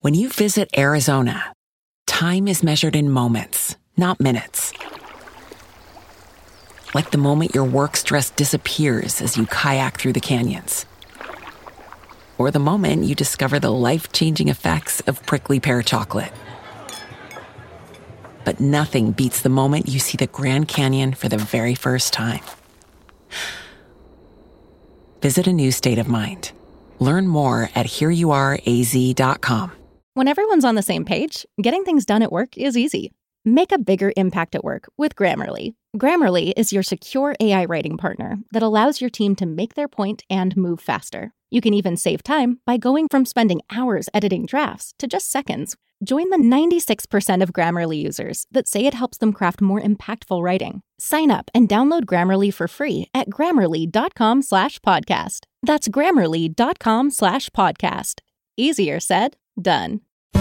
When you visit Arizona, time is measured in moments, not minutes. Like the moment your work stress disappears as you kayak through the canyons. Or the moment you discover the life-changing effects of prickly pear chocolate. But nothing beats the moment you see the Grand Canyon for the very first time. Visit a new state of mind. Learn more at hereyouareaz.com. When everyone's on the same page, getting things done at work is easy. Make a bigger impact at work with Grammarly. Grammarly is your secure AI writing partner that allows your team to make their point and move faster. You can even save time by going from spending hours editing drafts to just seconds. Join the 96% of Grammarly users that say it helps them craft more impactful writing. Sign up and download Grammarly for free at grammarly.com/podcast. That's grammarly.com/podcast. Easier said, done.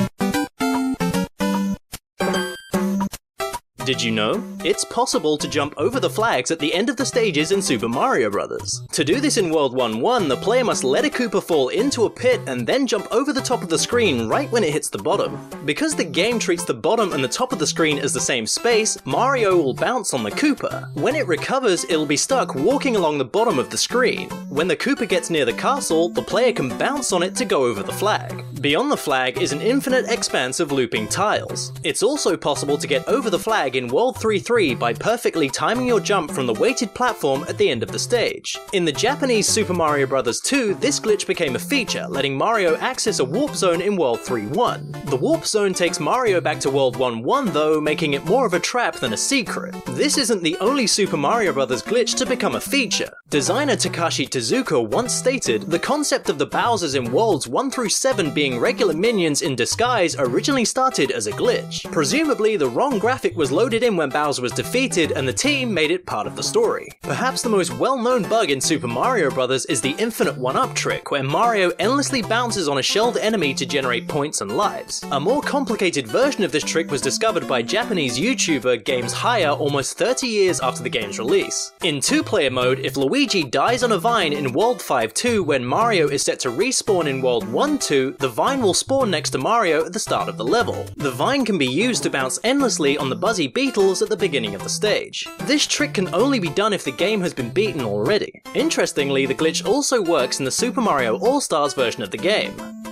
Did you know? It's possible to jump over the flags at the end of the stages in Super Mario Bros. To do this in World 1-1, the player must let a Koopa fall into a pit and then jump over the top of the screen right when it hits the bottom. Because the game treats the bottom and the top of the screen as the same space, Mario will bounce on the Koopa. When it recovers, it'll be stuck walking along the bottom of the screen. When the Koopa gets near the castle, the player can bounce on it to go over the flag. Beyond the flag is an infinite expanse of looping tiles. It's also possible to get over the flag in World 3-3 by perfectly timing your jump from the weighted platform at the end of the stage. In the Japanese Super Mario Bros. 2, this glitch became a feature, letting Mario access a warp zone in World 3-1. The warp zone takes Mario back to World 1-1 though, making it more of a trap than a secret. This isn't the only Super Mario Bros. Glitch to become a feature. Designer Takashi Tezuka once stated, the concept of the Bowsers in Worlds 1-7 being regular minions in disguise originally started as a glitch. Presumably, the wrong graphic was loaded in when Bowser was defeated and the team made it part of the story. Perhaps the most well-known bug in Super Mario Bros. Is the infinite one-up trick, where Mario endlessly bounces on a shelled enemy to generate points and lives. A more complicated version of this trick was discovered by Japanese YouTuber Games Hire almost 30 years after the game's release. In two-player mode, if Luigi dies on a vine in World 5-2 when Mario is set to respawn in World 1-2, the vine will spawn next to Mario at the start of the level. The vine can be used to bounce endlessly on the Buzzy Beetles at the beginning of the stage. This trick can only be done if the game has been beaten already. Interestingly, the glitch also works in the Super Mario All-Stars version of the game.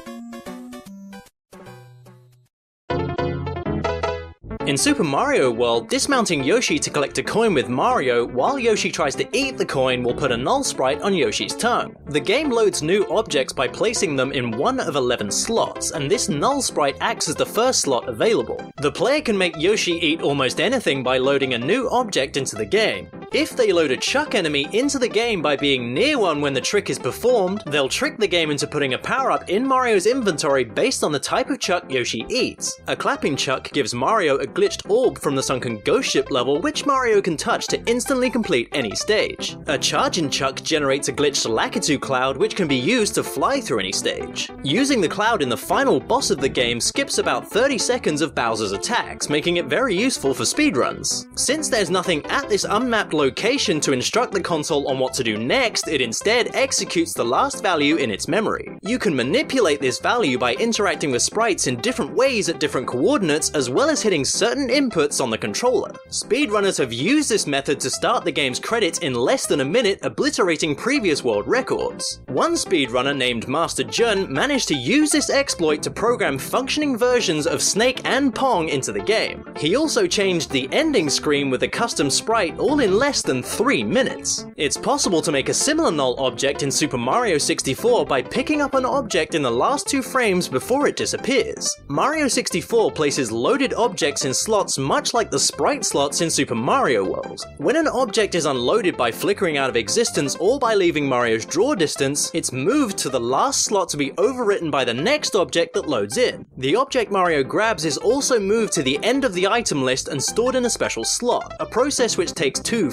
In Super Mario World, dismounting Yoshi to collect a coin with Mario while Yoshi tries to eat the coin will put a null sprite on Yoshi's tongue. The game loads new objects by placing them in one of 11 slots, and this null sprite acts as the first slot available. The player can make Yoshi eat almost anything by loading a new object into the game. If they load a Chuck enemy into the game by being near one when the trick is performed, they'll trick the game into putting a power-up in Mario's inventory based on the type of Chuck Yoshi eats. A clapping Chuck gives Mario a glitched orb from the sunken ghost ship level which Mario can touch to instantly complete any stage. A charging Chuck generates a glitched Lakitu cloud which can be used to fly through any stage. Using the cloud in the final boss of the game skips about 30 seconds of Bowser's attacks, making it very useful for speedruns. Since there's nothing at this unmapped location to instruct the console on what to do next, it instead executes the last value in its memory. You can manipulate this value by interacting with sprites in different ways at different coordinates, as well as hitting certain inputs on the controller. Speedrunners have used this method to start the game's credits in less than a minute, obliterating previous world records. One speedrunner named Master Jun managed to use this exploit to program functioning versions of Snake and Pong into the game. He also changed the ending screen with a custom sprite all in less than 3 minutes. It's possible to make a similar null object in Super Mario 64 by picking up an object in the last 2 frames before it disappears. Mario 64 places loaded objects in slots much like the sprite slots in Super Mario World. When an object is unloaded by flickering out of existence or by leaving Mario's draw distance, it's moved to the last slot to be overwritten by the next object that loads in. The object Mario grabs is also moved to the end of the item list and stored in a special slot, a process which takes 2 frames.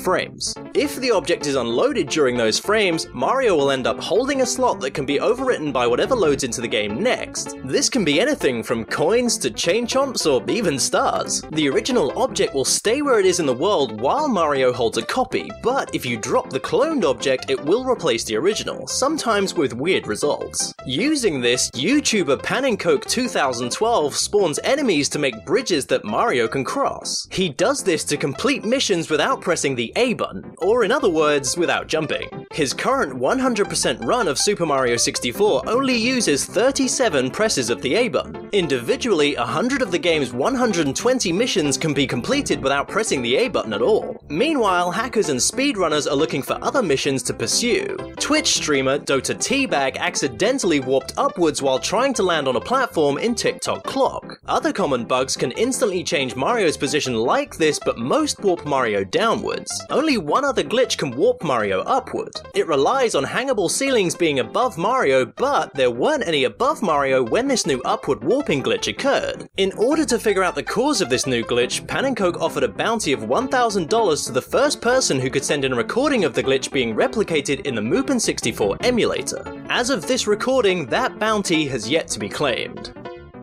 frames. If the object is unloaded during those frames, Mario will end up holding a slot that can be overwritten by whatever loads into the game next. This can be anything from coins to chain chomps or even stars. The original object will stay where it is in the world while Mario holds a copy, but if you drop the cloned object, it will replace the original, sometimes with weird results. Using this, YouTuber PanandCoke 2012 spawns enemies to make bridges that Mario can cross. He does this to complete missions without pressing the A button, or in other words, without jumping. His current 100% run of Super Mario 64 only uses 37 presses of the A button. Individually, 100 of the game's 120 missions can be completed without pressing the A button at all. Meanwhile, hackers and speedrunners are looking for other missions to pursue. Twitch streamer Dota Teabag accidentally warped upwards while trying to land on a platform in TikTok Clock. Other common bugs can instantly change Mario's position like this, but most warp Mario downwards. Only one other glitch can warp Mario upward. It relies on hangable ceilings being above Mario, but there weren't any above Mario when this new upward warping glitch occurred. In order to figure out the cause of this new glitch, PanandCoke offered a bounty of $1,000 to the first person who could send in a recording of the glitch being replicated in the Mupen64 emulator. As of this recording, that bounty has yet to be claimed.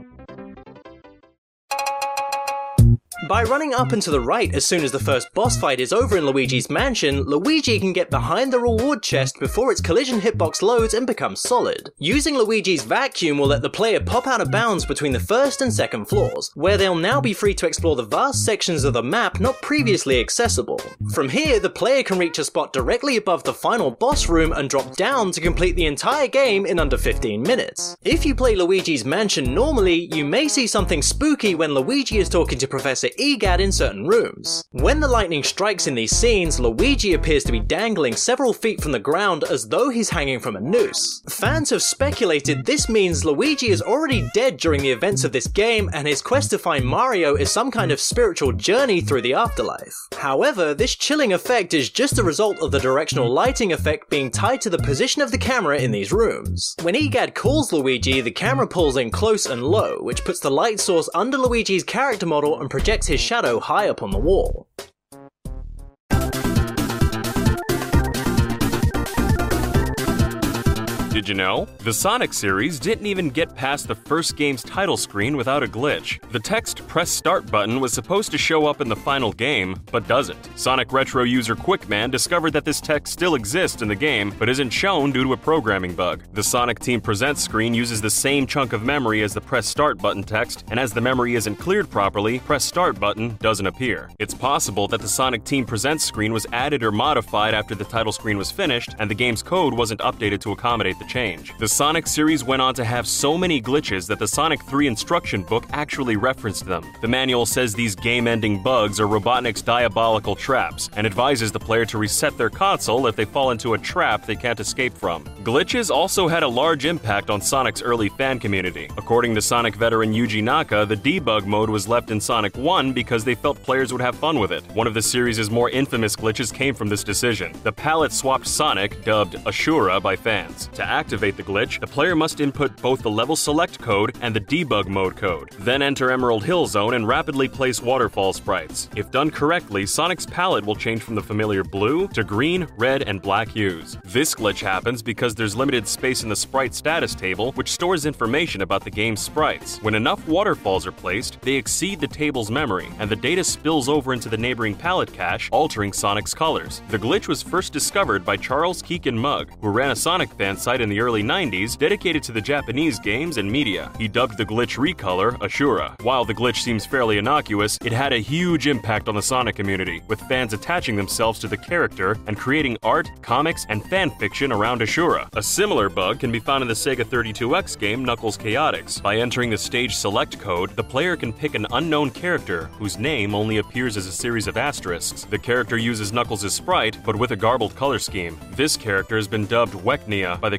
By running up and to the right as soon as the first boss fight is over in Luigi's Mansion, Luigi can get behind the reward chest before its collision hitbox loads and becomes solid. Using Luigi's vacuum will let the player pop out of bounds between the first and second floors, where they'll now be free to explore the vast sections of the map not previously accessible. From here, the player can reach a spot directly above the final boss room and drop down to complete the entire game in under 15 minutes. If you play Luigi's Mansion normally, you may see something spooky when Luigi is talking to Professor Egad in certain rooms. When the lightning strikes in these scenes, Luigi appears to be dangling several feet from the ground as though he's hanging from a noose. Fans have speculated this means Luigi is already dead during the events of this game, and his quest to find Mario is some kind of spiritual journey through the afterlife. However, this chilling effect is just a result of the directional lighting effect being tied to the position of the camera in these rooms. When Egad calls Luigi, the camera pulls in close and low, which puts the light source under Luigi's character model and projects his shadow high up on the wall. Did you know? The Sonic series didn't even get past the first game's title screen without a glitch. The text "Press Start" button was supposed to show up in the final game, but doesn't. Sonic Retro user Quickman discovered that this text still exists in the game, but isn't shown due to a programming bug. The Sonic Team Presents screen uses the same chunk of memory as the Press Start button text, and as the memory isn't cleared properly, Press Start button doesn't appear. It's possible that the Sonic Team Presents screen was added or modified after the title screen was finished, and the game's code wasn't updated to accommodate the change. The Sonic series went on to have so many glitches that the Sonic 3 instruction book actually referenced them. The manual says these game-ending bugs are Robotnik's diabolical traps, and advises the player to reset their console if they fall into a trap they can't escape from. Glitches also had a large impact on Sonic's early fan community. According to Sonic veteran Yuji Naka, the debug mode was left in Sonic 1 because they felt players would have fun with it. One of the series' more infamous glitches came from this decision. The palette-swapped Sonic, dubbed Ashura by fans. To activate the glitch, the player must input both the level select code and the debug mode code, then enter Emerald Hill Zone and rapidly place waterfall sprites. If done correctly, Sonic's palette will change from the familiar blue to green, red, and black hues. This glitch happens because there's limited space in the sprite status table, which stores information about the game's sprites. When enough waterfalls are placed, they exceed the table's memory, and the data spills over into the neighboring palette cache, altering Sonic's colors. The glitch was first discovered by Charles Keegan Mugg, who ran a Sonic fan site in the early 90s dedicated to the Japanese games and media. He dubbed the glitch Recolor Ashura. While the glitch seems fairly innocuous, it had a huge impact on the Sonic community, with fans attaching themselves to the character and creating art, comics, and fan fiction around Ashura. A similar bug can be found in the Sega 32X game Knuckles Chaotix. By entering the stage select code, the player can pick an unknown character whose name only appears as a series of asterisks. The character uses Knuckles' sprite, but with a garbled color scheme. This character has been dubbed Weknia by the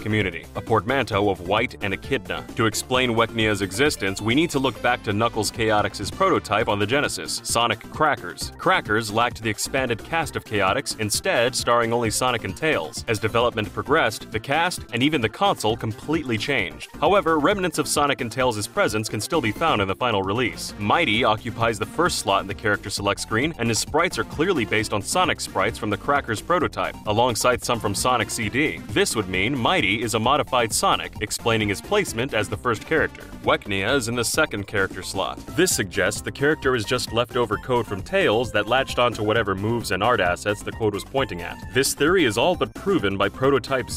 community, a portmanteau of white and echidna. To explain Weknia's existence, we need to look back to Knuckles Chaotix' prototype on the Genesis, Sonic Crackers. Crackers lacked the expanded cast of Chaotix, instead starring only Sonic and Tails. As development progressed, the cast and even the console completely changed. However, remnants of Sonic and Tails' presence can still be found in the final release. Mighty occupies the first slot in the character select screen, and his sprites are clearly based on Sonic sprites from the Crackers prototype, alongside some from Sonic CD. This would mean Mighty is a modified Sonic, explaining his placement as the first character. Weknia is in the second character slot. This suggests the character is just leftover code from Tails that latched onto whatever moves and art assets the code was pointing at. This theory is all but proven by prototype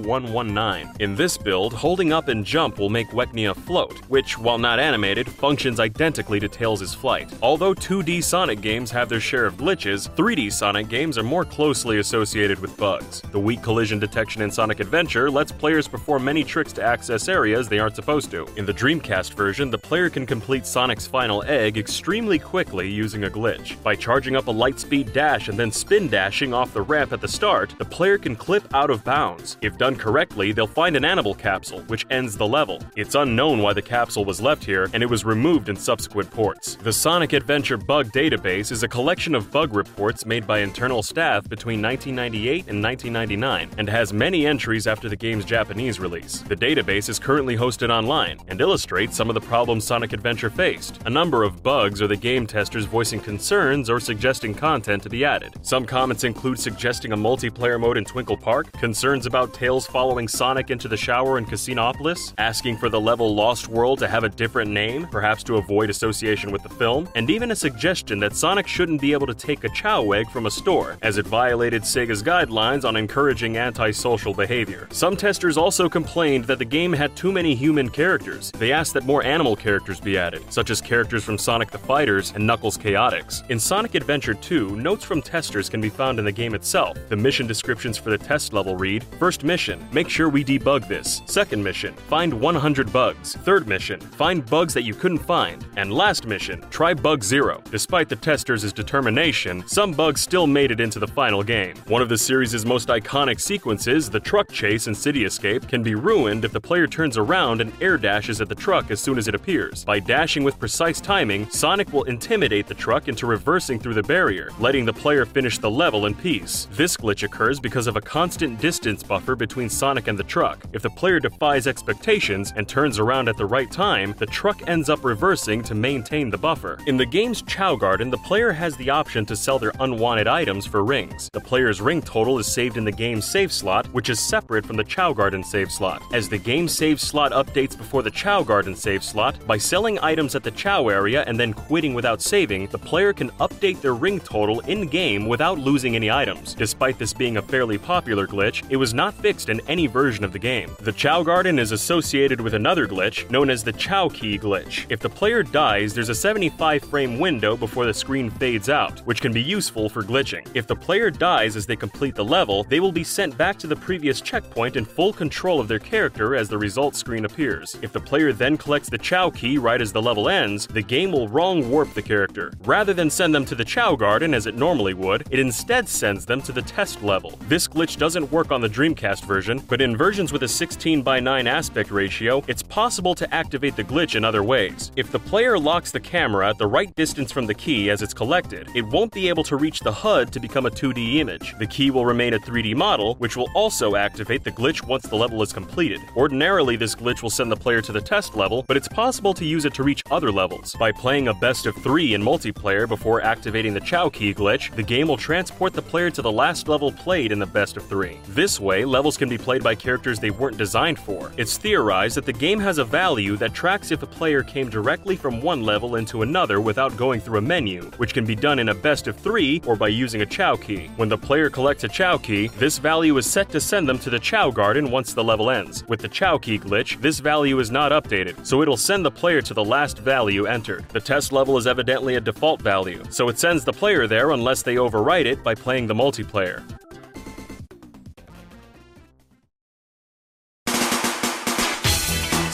0119. In this build, holding up and jump will make Weknia float, which, while not animated, functions identically to Tails' flight. Although 2D Sonic games have their share of glitches, 3D Sonic games are more closely associated with bugs. The weak collision detection in Sonic Adventure lets players perform many tricks to access areas they aren't supposed to. In the Dreamcast version, the player can complete Sonic's final egg extremely quickly using a glitch. By charging up a lightspeed dash and then spin dashing off the ramp at the start, the player can clip out of bounds. If done correctly, they'll find an animal capsule, which ends the level. It's unknown why the capsule was left here, and it was removed in subsequent ports. The Sonic Adventure Bug Database is a collection of bug reports made by internal staff between 1998 and 1999, and has many entries after the game's Japanese release. The database is currently hosted online, and illustrates some of the problems Sonic Adventure faced. A number of bugs are the game testers voicing concerns or suggesting content to be added. Some comments include suggesting a multiplayer mode in Twinkle Park, concerns about Tails following Sonic into the shower in Casinopolis, asking for the level Lost World to have a different name, perhaps to avoid association with the film, and even a suggestion that Sonic shouldn't be able to take a Chow egg from a store, as it violated Sega's guidelines on encouraging antisocial behavior. Some testers also complained that the game had too many human characters. They asked that more animal characters be added, such as characters from Sonic the Fighters and Knuckles Chaotix. In Sonic Adventure 2, notes from testers can be found in the game itself. The mission descriptions for the test level read: First mission, make sure we debug this. Second mission, find 100 bugs. Third mission, find bugs that you couldn't find. And last mission, try bug 0. Despite the testers' determination, some bugs still made it into the final game. One of the series' most iconic sequences, the truck chase in City Escape, can be ruined if the player turns around and air dashes at the truck as soon as it appears. By dashing with precise timing, Sonic will intimidate the truck into reversing through the barrier, letting the player finish the level in peace. This glitch occurs because of a constant distance buffer between Sonic and the truck. If the player defies expectations and turns around at the right time, the truck ends up reversing to maintain the buffer. In the game's Chow Garden, the player has the option to sell their unwanted items for rings. The player's ring total is saved in the game's save slot, which is separate from the Chow Garden save slot. As the game save slot updates before the Chow Garden save slot, by selling items at the Chow area and then quitting without saving, the player can update their ring total in-game without losing any items. Despite this being a fairly popular glitch, it was not fixed in any version of the game. The Chow Garden is associated with another glitch, known as the Chow Key glitch. If the player dies, there's a 75-frame window before the screen fades out, which can be useful for glitching. If the player dies as they complete the level, they will be sent back to the previous checkpoint in full control of their character as the results screen appears. If the player then collects the Chow Key right as the level ends, the game will wrong warp the character. Rather than send them to the Chow Garden as it normally would, it instead sends them to the test level. This glitch doesn't work on the Dreamcast version, but in versions with a 16:9 aspect ratio, it's possible to activate the glitch in other ways. If the player locks the camera at the right distance from the key as it's collected, it won't be able to reach the HUD to become a 2D image. The key will remain a 3D model, which will also activate the glitch once the level is completed. Ordinarily, this glitch will send the player to the test level, but it's possible to use it to reach other levels. By playing a best of 3 in multiplayer before activating the Chow Key glitch, the game will transport the player to the last level played in the best of 3. This way, levels can be played by characters they weren't designed for. It's theorized that the game has a value that tracks if a player came directly from one level into another without going through a menu, which can be done in a best of 3 or by using a Chow Key. When the player collects a Chow Key, this value is set to send them to the Chow Garden once the level ends. With the Chow Key glitch, this value is not updated, so it'll send the player to the last value entered. The test level is evidently a default value, so it sends the player there unless they overwrite it by playing the multiplayer.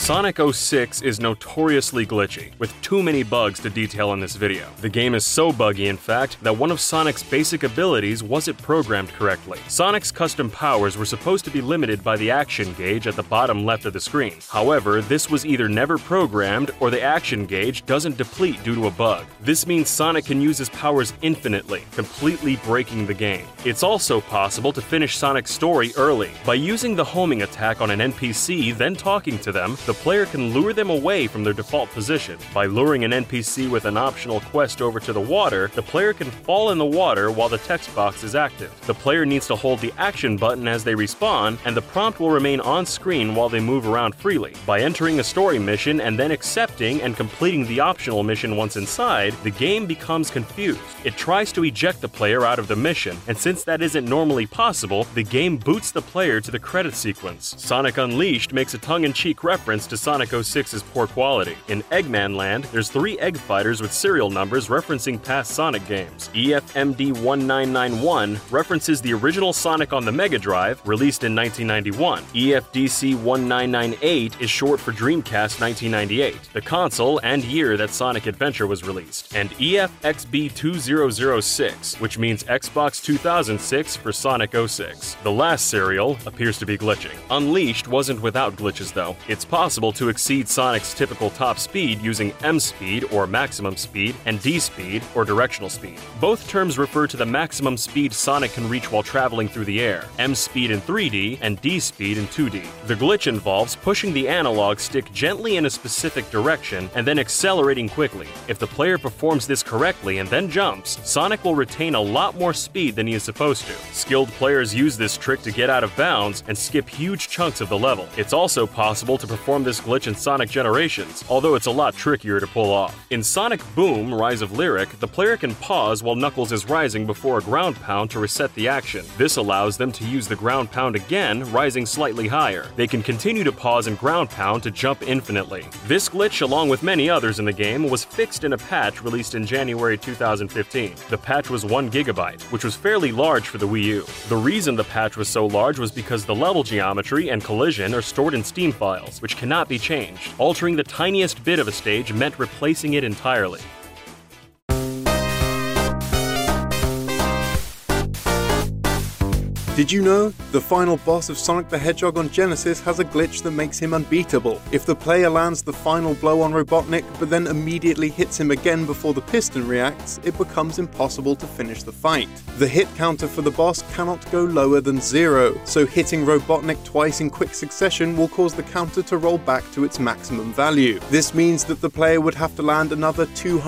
Sonic 06 is notoriously glitchy, with too many bugs to detail in this video. The game is so buggy, in fact, that one of Sonic's basic abilities wasn't programmed correctly. Sonic's custom powers were supposed to be limited by the action gauge at the bottom left of the screen. However, this was either never programmed or the action gauge doesn't deplete due to a bug. This means Sonic can use his powers infinitely, completely breaking the game. It's also possible to finish Sonic's story early. By using the homing attack on an NPC, then talking to them, the player can lure them away from their default position. By luring an NPC with an optional quest over to the water, the player can fall in the water while the text box is active. The player needs to hold the action button as they respawn, and the prompt will remain on screen while they move around freely. By entering a story mission and then accepting and completing the optional mission once inside, the game becomes confused. It tries to eject the player out of the mission, and since that isn't normally possible, the game boots the player to the credit sequence. Sonic Unleashed makes a tongue-in-cheek reference to Sonic 06's poor quality. In Eggman Land, there's 3 egg fighters with serial numbers referencing past Sonic games. EFMD1991 references the original Sonic on the Mega Drive, released in 1991. EFDC1998 is short for Dreamcast 1998, the console and year that Sonic Adventure was released. And EFXB2006, which means Xbox 2006 for Sonic 06. The last serial appears to be glitching. Unleashed wasn't without glitches though. It's possible to exceed Sonic's typical top speed using M speed or maximum speed and D speed or directional speed. Both terms refer to the maximum speed Sonic can reach while traveling through the air, M speed in 3D and D speed in 2D. The glitch involves pushing the analog stick gently in a specific direction and then accelerating quickly. If the player performs this correctly and then jumps, Sonic will retain a lot more speed than he is supposed to. Skilled players use this trick to get out of bounds and skip huge chunks of the level. It's also possible to perform this glitch in Sonic Generations, although it's a lot trickier to pull off. In Sonic Boom: Rise of Lyric, the player can pause while Knuckles is rising before a ground pound to reset the action. This allows them to use the ground pound again, rising slightly higher. They can continue to pause and ground pound to jump infinitely. This glitch, along with many others in the game, was fixed in a patch released in January 2015. The patch was 1 GB, which was fairly large for the Wii U. The reason the patch was so large was because the level geometry and collision are stored in Steam files, which cannot be changed. Altering the tiniest bit of a stage meant replacing it entirely. Did you know? The final boss of Sonic the Hedgehog on Genesis has a glitch that makes him unbeatable. If the player lands the final blow on Robotnik but then immediately hits him again before the piston reacts, it becomes impossible to finish the fight. The hit counter for the boss cannot go lower than 0, so hitting Robotnik twice in quick succession will cause the counter to roll back to its maximum value. This means that the player would have to land another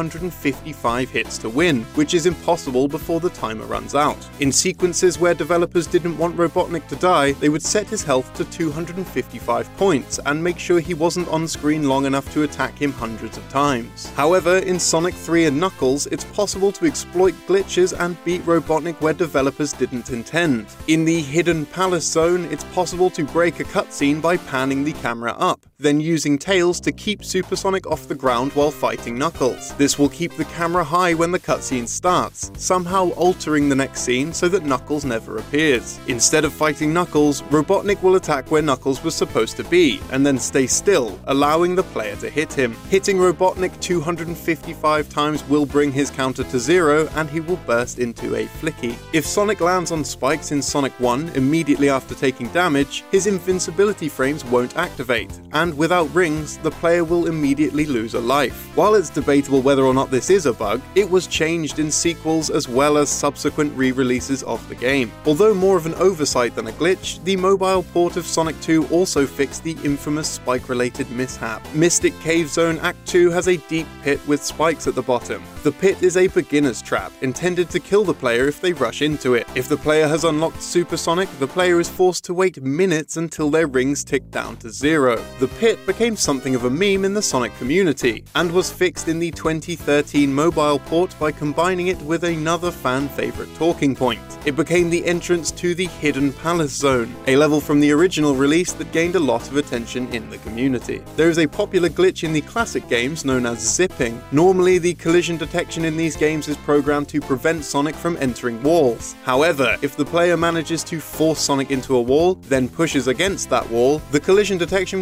255 hits to win, which is impossible before the timer runs out. In sequences where developers didn't want Robotnik to die, they would set his health to 255 points and make sure he wasn't on screen long enough to attack him hundreds of times. However, in Sonic 3 and Knuckles, it's possible to exploit glitches and beat Robotnik where developers didn't intend. In the Hidden Palace Zone, it's possible to break a cutscene by panning the camera up, then using Tails to keep Super Sonic off the ground while fighting Knuckles. This will keep the camera high when the cutscene starts, somehow altering the next scene so that Knuckles never appears. Instead of fighting Knuckles, Robotnik will attack where Knuckles was supposed to be, and then stay still, allowing the player to hit him. Hitting Robotnik 255 times will bring his counter to 0, and he will burst into a flicky. If Sonic lands on spikes in Sonic 1 immediately after taking damage, his invincibility frames won't activate, and without rings, the player will immediately lose a life. While it's debatable whether or not this is a bug, it was changed in sequels as well as subsequent re-releases of the game. Although more of an oversight than a glitch, the mobile port of Sonic 2 also fixed the infamous spike-related mishap. Mystic Cave Zone Act 2 has a deep pit with spikes at the bottom. The pit is a beginner's trap, intended to kill the player if they rush into it. If the player has unlocked Super Sonic, the player is forced to wait minutes until their rings tick down to 0. The pit became something of a meme in the Sonic community, and was fixed in the 2013 mobile port by combining it with another fan-favorite talking point. It became the entrance to the Hidden Palace Zone, a level from the original release that gained a lot of attention in the community. There is a popular glitch in the classic games known as zipping. Normally, the collision detection in these games is programmed to prevent Sonic from entering walls. However, if the player manages to force Sonic into a wall, then pushes against that wall, the collision detection will shoot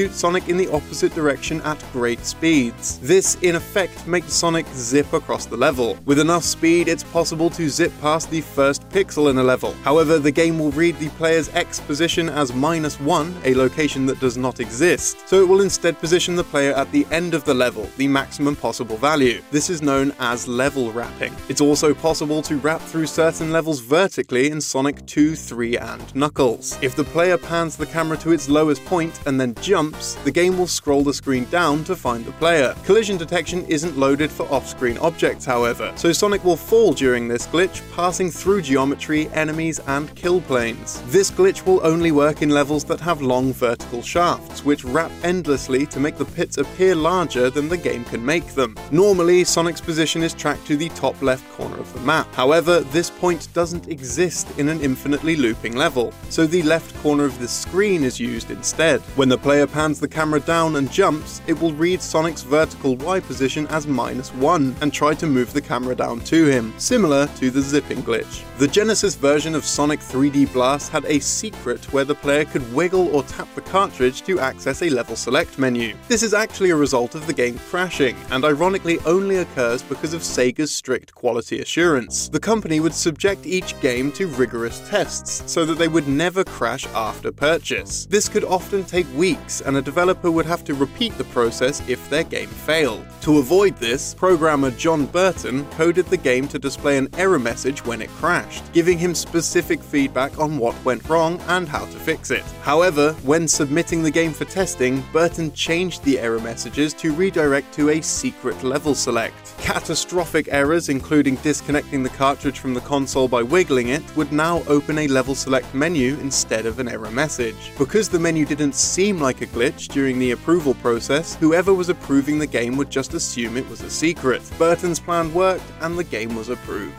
shoot Sonic in the opposite direction at great speeds. This, in effect, makes Sonic zip across the level. With enough speed, it's possible to zip past the first pixel in a level. However, the game will read the player's X position as -1, a location that does not exist, so it will instead position the player at the end of the level, the maximum possible value. This is known as level wrapping. It's also possible to wrap through certain levels vertically in Sonic 2, 3, and Knuckles. If the player pans the camera to its lowest point and then jumps, the game will scroll the screen down to find the player. Collision detection isn't loaded for off-screen objects, however, so Sonic will fall during this glitch, passing through geometry, enemies, and kill planes. This glitch will only work in levels that have long vertical shafts, which wrap endlessly to make the pits appear larger than the game can make them. Normally, Sonic's position is tracked to the top left corner of the map. However, this point doesn't exist in an infinitely looping level, so the left corner of the screen is used instead. When the player pans the camera down and jumps, it will read Sonic's vertical Y position as -1 and try to move the camera down to him, similar to the zipping glitch. The Genesis version of Sonic 3D Blast had a secret where the player could wiggle or tap the cartridge to access a level select menu. This is actually a result of the game crashing, and ironically only occurs because of Sega's strict quality assurance. The company would subject each game to rigorous tests so that they would never crash after purchase. This could often take weeks, and a developer would have to repeat the process if their game failed. To avoid this, programmer John Burton coded the game to display an error message when it crashed, giving him specific feedback on what went wrong and how to fix it. However, when submitting the game for testing, Burton changed the error messages to redirect to a secret level select. Catastrophic errors, including disconnecting the cartridge from the console by wiggling it, would now open a level select menu instead of an error message. Because the menu didn't seem like a glitch during the approval process, whoever was approving the game would just assume it was a secret. Burton's plan worked, and the game was approved.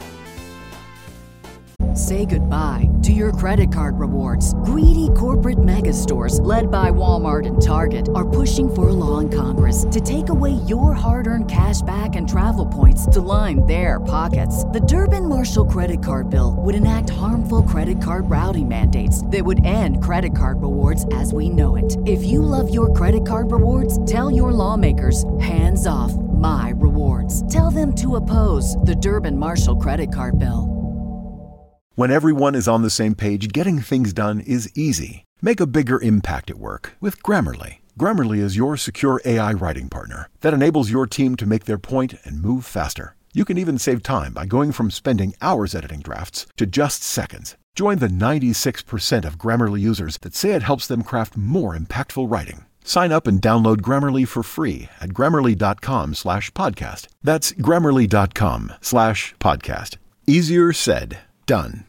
Say goodbye to your credit card rewards. Greedy corporate mega stores, led by Walmart and Target, are pushing for a law in Congress to take away your hard-earned cash back and travel points to line their pockets. The Durbin-Marshall credit card bill would enact harmful credit card routing mandates that would end credit card rewards as we know it. If you love your credit card rewards, tell your lawmakers, hands off my rewards. Tell them to oppose the Durbin-Marshall credit card bill. When everyone is on the same page, getting things done is easy. Make a bigger impact at work with Grammarly. Grammarly is your secure AI writing partner that enables your team to make their point and move faster. You can even save time by going from spending hours editing drafts to just seconds. Join the 96% of Grammarly users that say it helps them craft more impactful writing. Sign up and download Grammarly for free at Grammarly.com/podcast. That's Grammarly.com/podcast. Easier said, done.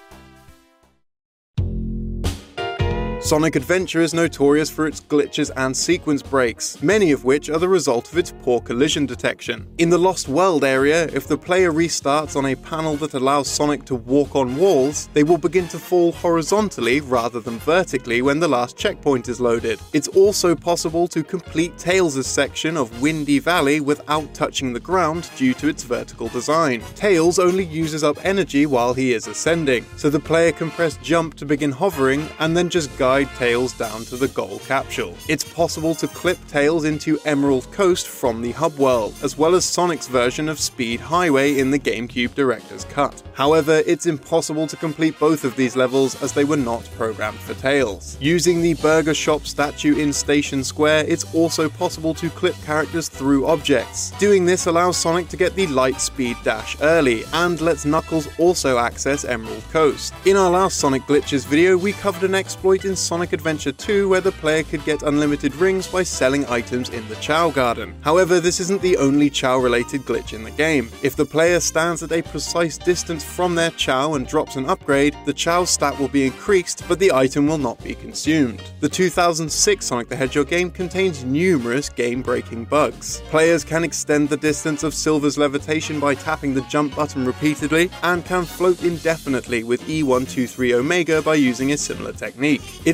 Sonic Adventure is notorious for its glitches and sequence breaks, many of which are the result of its poor collision detection. In the Lost World area, if the player restarts on a panel that allows Sonic to walk on walls, they will begin to fall horizontally rather than vertically when the last checkpoint is loaded. It's also possible to complete Tails' section of Windy Valley without touching the ground due to its vertical design. Tails only uses up energy while he is ascending, so the player can press jump to begin hovering and then just guide Tails down to the goal capsule. It's possible to clip Tails into Emerald Coast from the hub world, as well as Sonic's version of Speed Highway in the GameCube Director's Cut. However, it's impossible to complete both of these levels as they were not programmed for Tails. Using the Burger Shop statue in Station Square, it's also possible to clip characters through objects. Doing this allows Sonic to get the light speed dash early, and lets Knuckles also access Emerald Coast. In our last Sonic Glitches video, we covered an exploit in Sonic Adventure 2 where the player could get unlimited rings by selling items in the Chao Garden. However, this isn't the only Chao-related glitch in the game. If the player stands at a precise distance from their Chao and drops an upgrade, the Chao stat will be increased, but the item will not be consumed. The 2006 Sonic the Hedgehog game contains numerous game-breaking bugs. Players can extend the distance of Silver's levitation by tapping the jump button repeatedly, and can float indefinitely with E123 Omega by using a similar technique. It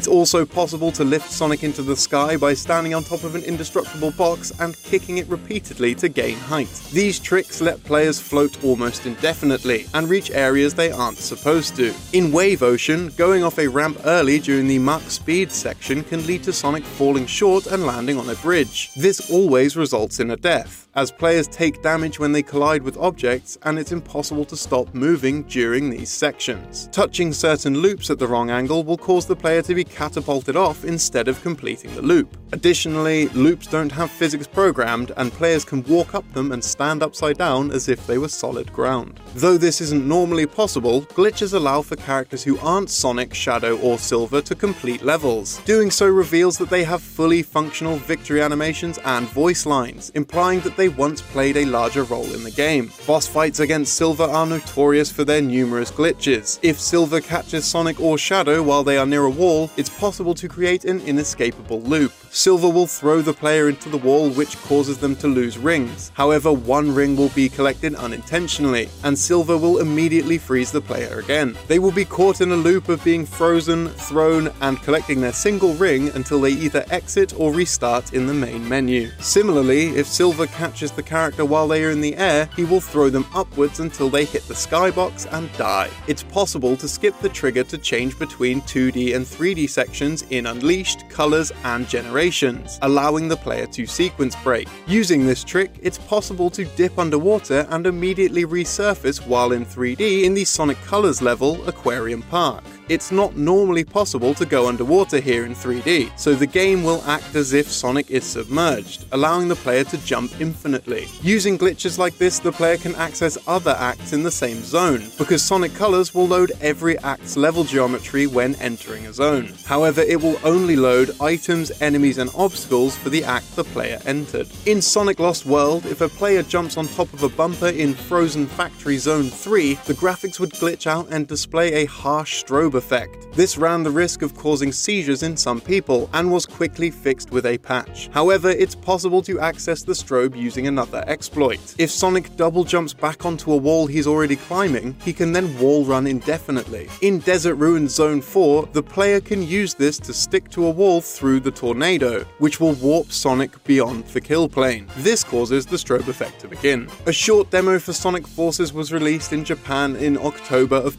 It's also possible to lift Sonic into the sky by standing on top of an indestructible box and kicking it repeatedly to gain height. These tricks let players float almost indefinitely and reach areas they aren't supposed to. In Wave Ocean, going off a ramp early during the Mach Speed section can lead to Sonic falling short and landing on a bridge. This always results in a death, as players take damage when they collide with objects and it's impossible to stop moving during these sections. Touching certain loops at the wrong angle will cause the player to be catapulted off instead of completing the loop. Additionally, loops don't have physics programmed and players can walk up them and stand upside down as if they were solid ground. Though this isn't normally possible, glitches allow for characters who aren't Sonic, Shadow, or Silver to complete levels. Doing so reveals that they have fully functional victory animations and voice lines, implying that they once played a larger role in the game. Boss fights against Silver are notorious for their numerous glitches. If Silver catches Sonic or Shadow while they are near a wall, it's possible to create an inescapable loop. Silver will throw the player into the wall, which causes them to lose rings. However, one ring will be collected unintentionally, and Silver will immediately freeze the player again. They will be caught in a loop of being frozen, thrown, and collecting their single ring until they either exit or restart in the main menu. Similarly, if Silver catches the character while they are in the air, he will throw them upwards until they hit the skybox and die. It's possible to skip the trigger to change between 2D and 3D sections in Unleashed, Colors, and Generations, allowing the player to sequence break. Using this trick, it's possible to dip underwater and immediately resurface while in 3D in the Sonic Colors level, Aquarium Park. It's not normally possible to go underwater here in 3D, so the game will act as if Sonic is submerged, allowing the player to jump infinitely. Using glitches like this, the player can access other acts in the same zone, because Sonic Colors will load every act's level geometry when entering a zone. However, it will only load items, enemies, and obstacles for the act the player entered. In Sonic Lost World, if a player jumps on top of a bumper in Frozen Factory Zone 3, the graphics would glitch out and display a harsh strobe effect. This ran the risk of causing seizures in some people and was quickly fixed with a patch. However, it's possible to access the strobe using another exploit. If Sonic double jumps back onto a wall he's already climbing, he can then wall run indefinitely. In Desert Ruins Zone 4, the player can use this to stick to a wall through the tornado, which will warp Sonic beyond the kill plane. This causes the strobe effect to begin. A short demo for Sonic Forces was released in Japan in October of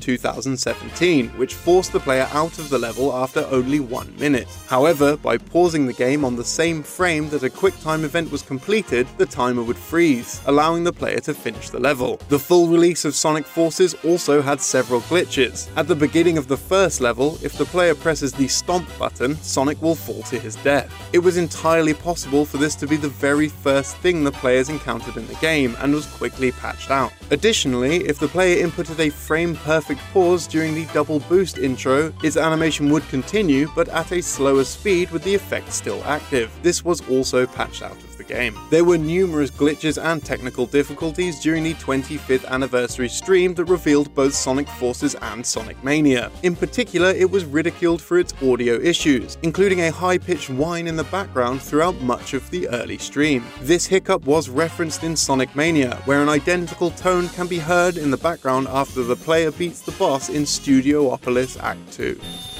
2017, which forced the player out of the level after only 1 minute. However, by pausing the game on the same frame that a QuickTime event was completed, the timer would freeze, allowing the player to finish the level. The full release of Sonic Forces also had several glitches. At the beginning of the first level, if the player presses the stomp button, Sonic will fall to his death. It was entirely possible for this to be the very first thing the players encountered in the game, and was quickly patched out. Additionally, if the player inputted a frame-perfect pause during the double boost intro, his animation would continue, but at a slower speed with the effect still active. This was also patched out of the game. There were numerous glitches and technical difficulties during the 25th anniversary stream that revealed both Sonic Forces and Sonic Mania. In particular, it was ridiculed for its audio issues, including a high-pitched whine in the background throughout much of the early stream. This hiccup was referenced in Sonic Mania, where an identical tone can be heard in the background after the player beats the boss in Studiopolis Act 2.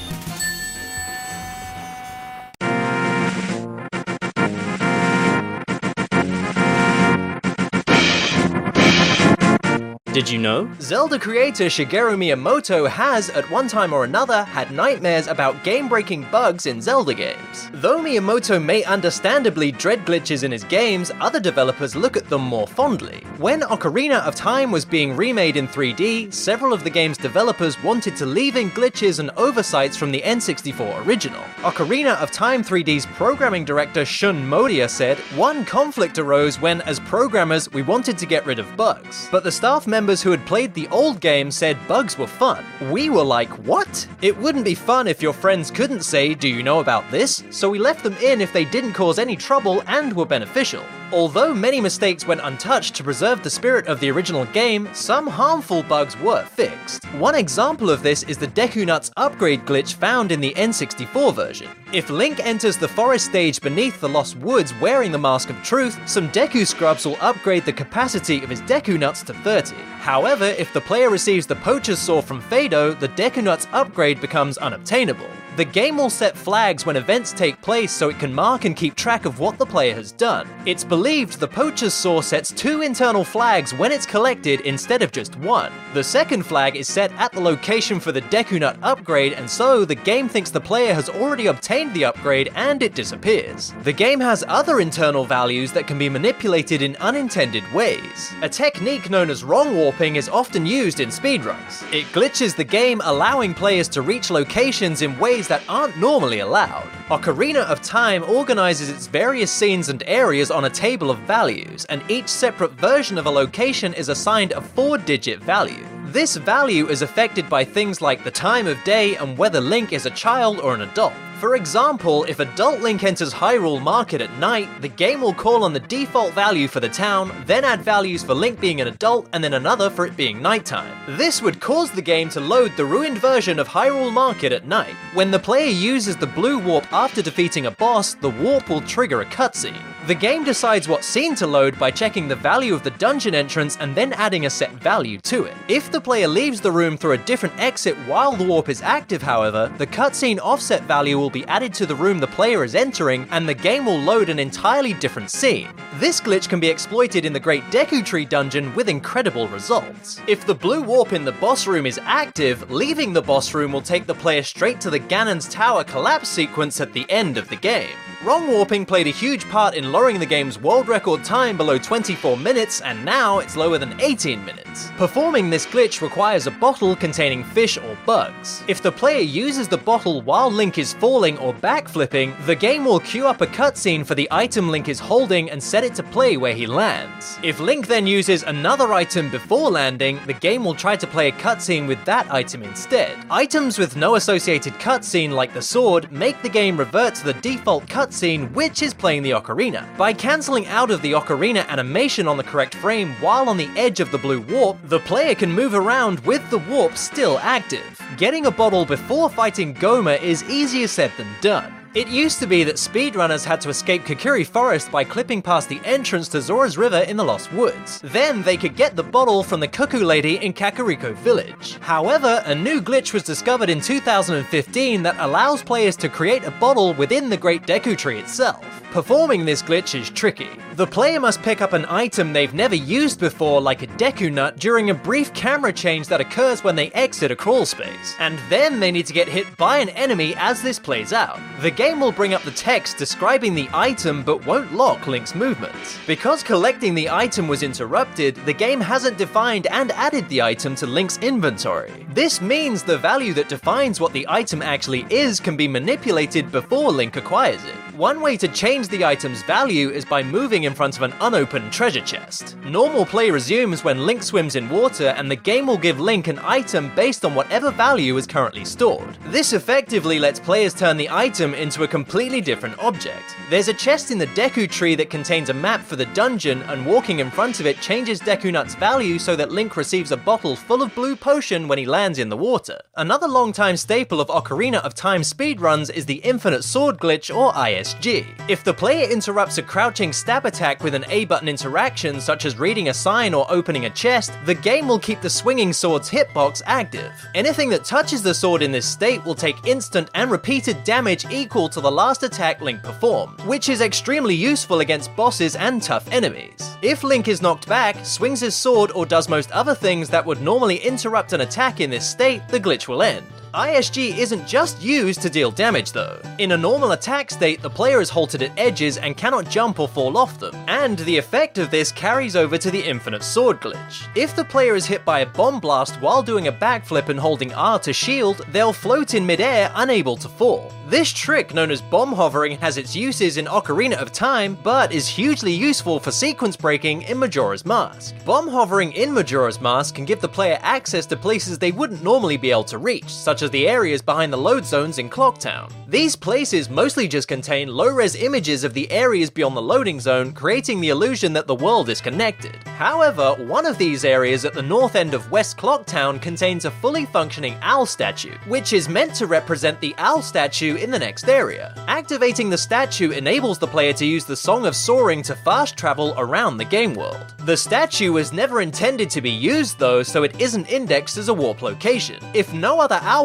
Did you know? Zelda creator Shigeru Miyamoto has, at one time or another, had nightmares about game-breaking bugs in Zelda games. Though Miyamoto may understandably dread glitches in his games, other developers look at them more fondly. When Ocarina of Time was being remade in 3D, several of the game's developers wanted to leave in glitches and oversights from the N64 original. Ocarina of Time 3D's programming director Shun Modia said, "One conflict arose when, as programmers, we wanted to get rid of bugs. But the staff members who had played the old game said bugs were fun. We were like, what? It wouldn't be fun if your friends couldn't say, do you know about this? So we left them in if they didn't cause any trouble and were beneficial." Although many mistakes went untouched to preserve the spirit of the original game, some harmful bugs were fixed. One example of this is the Deku Nuts upgrade glitch found in the N64 version. If Link enters the forest stage beneath the Lost Woods wearing the Mask of Truth, some Deku Scrubs will upgrade the capacity of his Deku Nuts to 30. However, if the player receives the Poacher's Saw from Fado, the Deku Nuts upgrade becomes unobtainable. The game will set flags when events take place so it can mark and keep track of what the player has done. It's believed the poacher's saw sets 2 internal flags when it's collected instead of just 1. The second flag is set at the location for the Deku Nut upgrade, and so the game thinks the player has already obtained the upgrade and it disappears. The game has other internal values that can be manipulated in unintended ways. A technique known as wrong warping is often used in speedruns. It glitches the game, allowing players to reach locations in ways that aren't normally allowed. Ocarina of Time organizes its various scenes and areas on a table of values, and each separate version of a location is assigned a 4-digit value. This value is affected by things like the time of day and whether Link is a child or an adult. For example, if adult Link enters Hyrule Market at night, the game will call on the default value for the town, then add values for Link being an adult and then another for it being nighttime. This would cause the game to load the ruined version of Hyrule Market at night. When the player uses the blue warp after defeating a boss, the warp will trigger a cutscene. The game decides what scene to load by checking the value of the dungeon entrance and then adding a set value to it. If the player leaves the room through a different exit while the warp is active, however, the cutscene offset value will be added to the room the player is entering, and the game will load an entirely different scene. This glitch can be exploited in the Great Deku Tree dungeon with incredible results. If the blue warp in the boss room is active, leaving the boss room will take the player straight to the Ganon's Tower collapse sequence at the end of the game. Wrong warping played a huge part in lowering the game's world record time below 24 minutes, and now it's lower than 18 minutes. Performing this glitch requires a bottle containing fish or bugs. If the player uses the bottle while Link is falling or backflipping, the game will queue up a cutscene for the item Link is holding and set it to play where he lands. If Link then uses another item before landing, the game will try to play a cutscene with that item instead. Items with no associated cutscene, like the sword, make the game revert to the default cutscene, which is playing the ocarina. By cancelling out of the ocarina animation on the correct frame while on the edge of the blue warp, the player can move around with the warp still active. Getting a bottle before fighting Goma is easier said than done. It used to be that speedrunners had to escape Kokiri Forest by clipping past the entrance to Zora's River in the Lost Woods. Then they could get the bottle from the Cuckoo Lady in Kakariko Village. However, a new glitch was discovered in 2015 that allows players to create a bottle within the Great Deku Tree itself. Performing this glitch is tricky. The player must pick up an item they've never used before, like a Deku Nut, during a brief camera change that occurs when they exit a crawl space. And then they need to get hit by an enemy as this plays out. The game will bring up the text describing the item but won't lock Link's movements. Because collecting the item was interrupted, the game hasn't defined and added the item to Link's inventory. This means the value that defines what the item actually is can be manipulated before Link acquires it. One way to change the item's value is by moving in front of an unopened treasure chest. Normal play resumes when Link swims in water, and the game will give Link an item based on whatever value is currently stored. This effectively lets players turn the item into a completely different object. There's a chest in the Deku Tree that contains a map for the dungeon, and walking in front of it changes Deku Nut's value so that Link receives a bottle full of blue potion when he lands in the water. Another long-time staple of Ocarina of Time speedruns is the Infinite Sword glitch, or ISG. If the player interrupts a crouching stab attack with an A button interaction, such as reading a sign or opening a chest, the game will keep the swinging sword's hitbox active. Anything that touches the sword in this state will take instant and repeated damage equal to the last attack Link performed, which is extremely useful against bosses and tough enemies. If Link is knocked back, swings his sword, or does most other things that would normally interrupt an attack in this state, the glitch will end. ISG isn't just used to deal damage though. In a normal attack state, the player is halted at edges and cannot jump or fall off them, and the effect of this carries over to the Infinite Sword glitch. If the player is hit by a bomb blast while doing a backflip and holding R to shield, they'll float in midair, unable to fall. This trick, known as bomb hovering, has its uses in Ocarina of Time, but is hugely useful for sequence breaking in Majora's Mask. Bomb hovering in Majora's Mask can give the player access to places they wouldn't normally be able to reach, such as the areas behind the load zones in Clocktown. These places mostly just contain low-res images of the areas beyond the loading zone, creating the illusion that the world is connected. However, one of these areas at the north end of West Clocktown contains a fully functioning owl statue, which is meant to represent the owl statue in the next area. Activating the statue enables the player to use the Song of Soaring to fast travel around the game world. The statue was never intended to be used though, so it isn't indexed as a warp location. If no other owl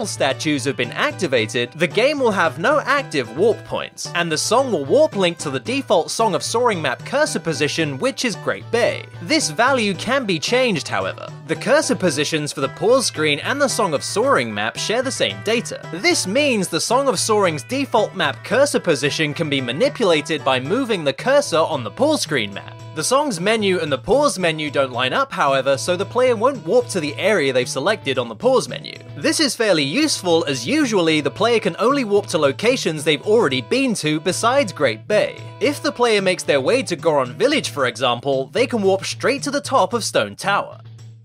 statues have been activated, the game will have no active warp points, and the song will warp Link to the default Song of Soaring map cursor position, which is Great Bay. This value can be changed, however. The cursor positions for the pause screen and the Song of Soaring map share the same data. This means the Song of Soaring's default map cursor position can be manipulated by moving the cursor on the pause screen map. The song's menu and the pause menu don't line up, however, so the player won't warp to the area they've selected on the pause menu. This is fairly useful, as usually the player can only warp to locations they've already been to besides Great Bay. If the player makes their way to Goron Village, for example, they can warp straight to the top of Stone Tower.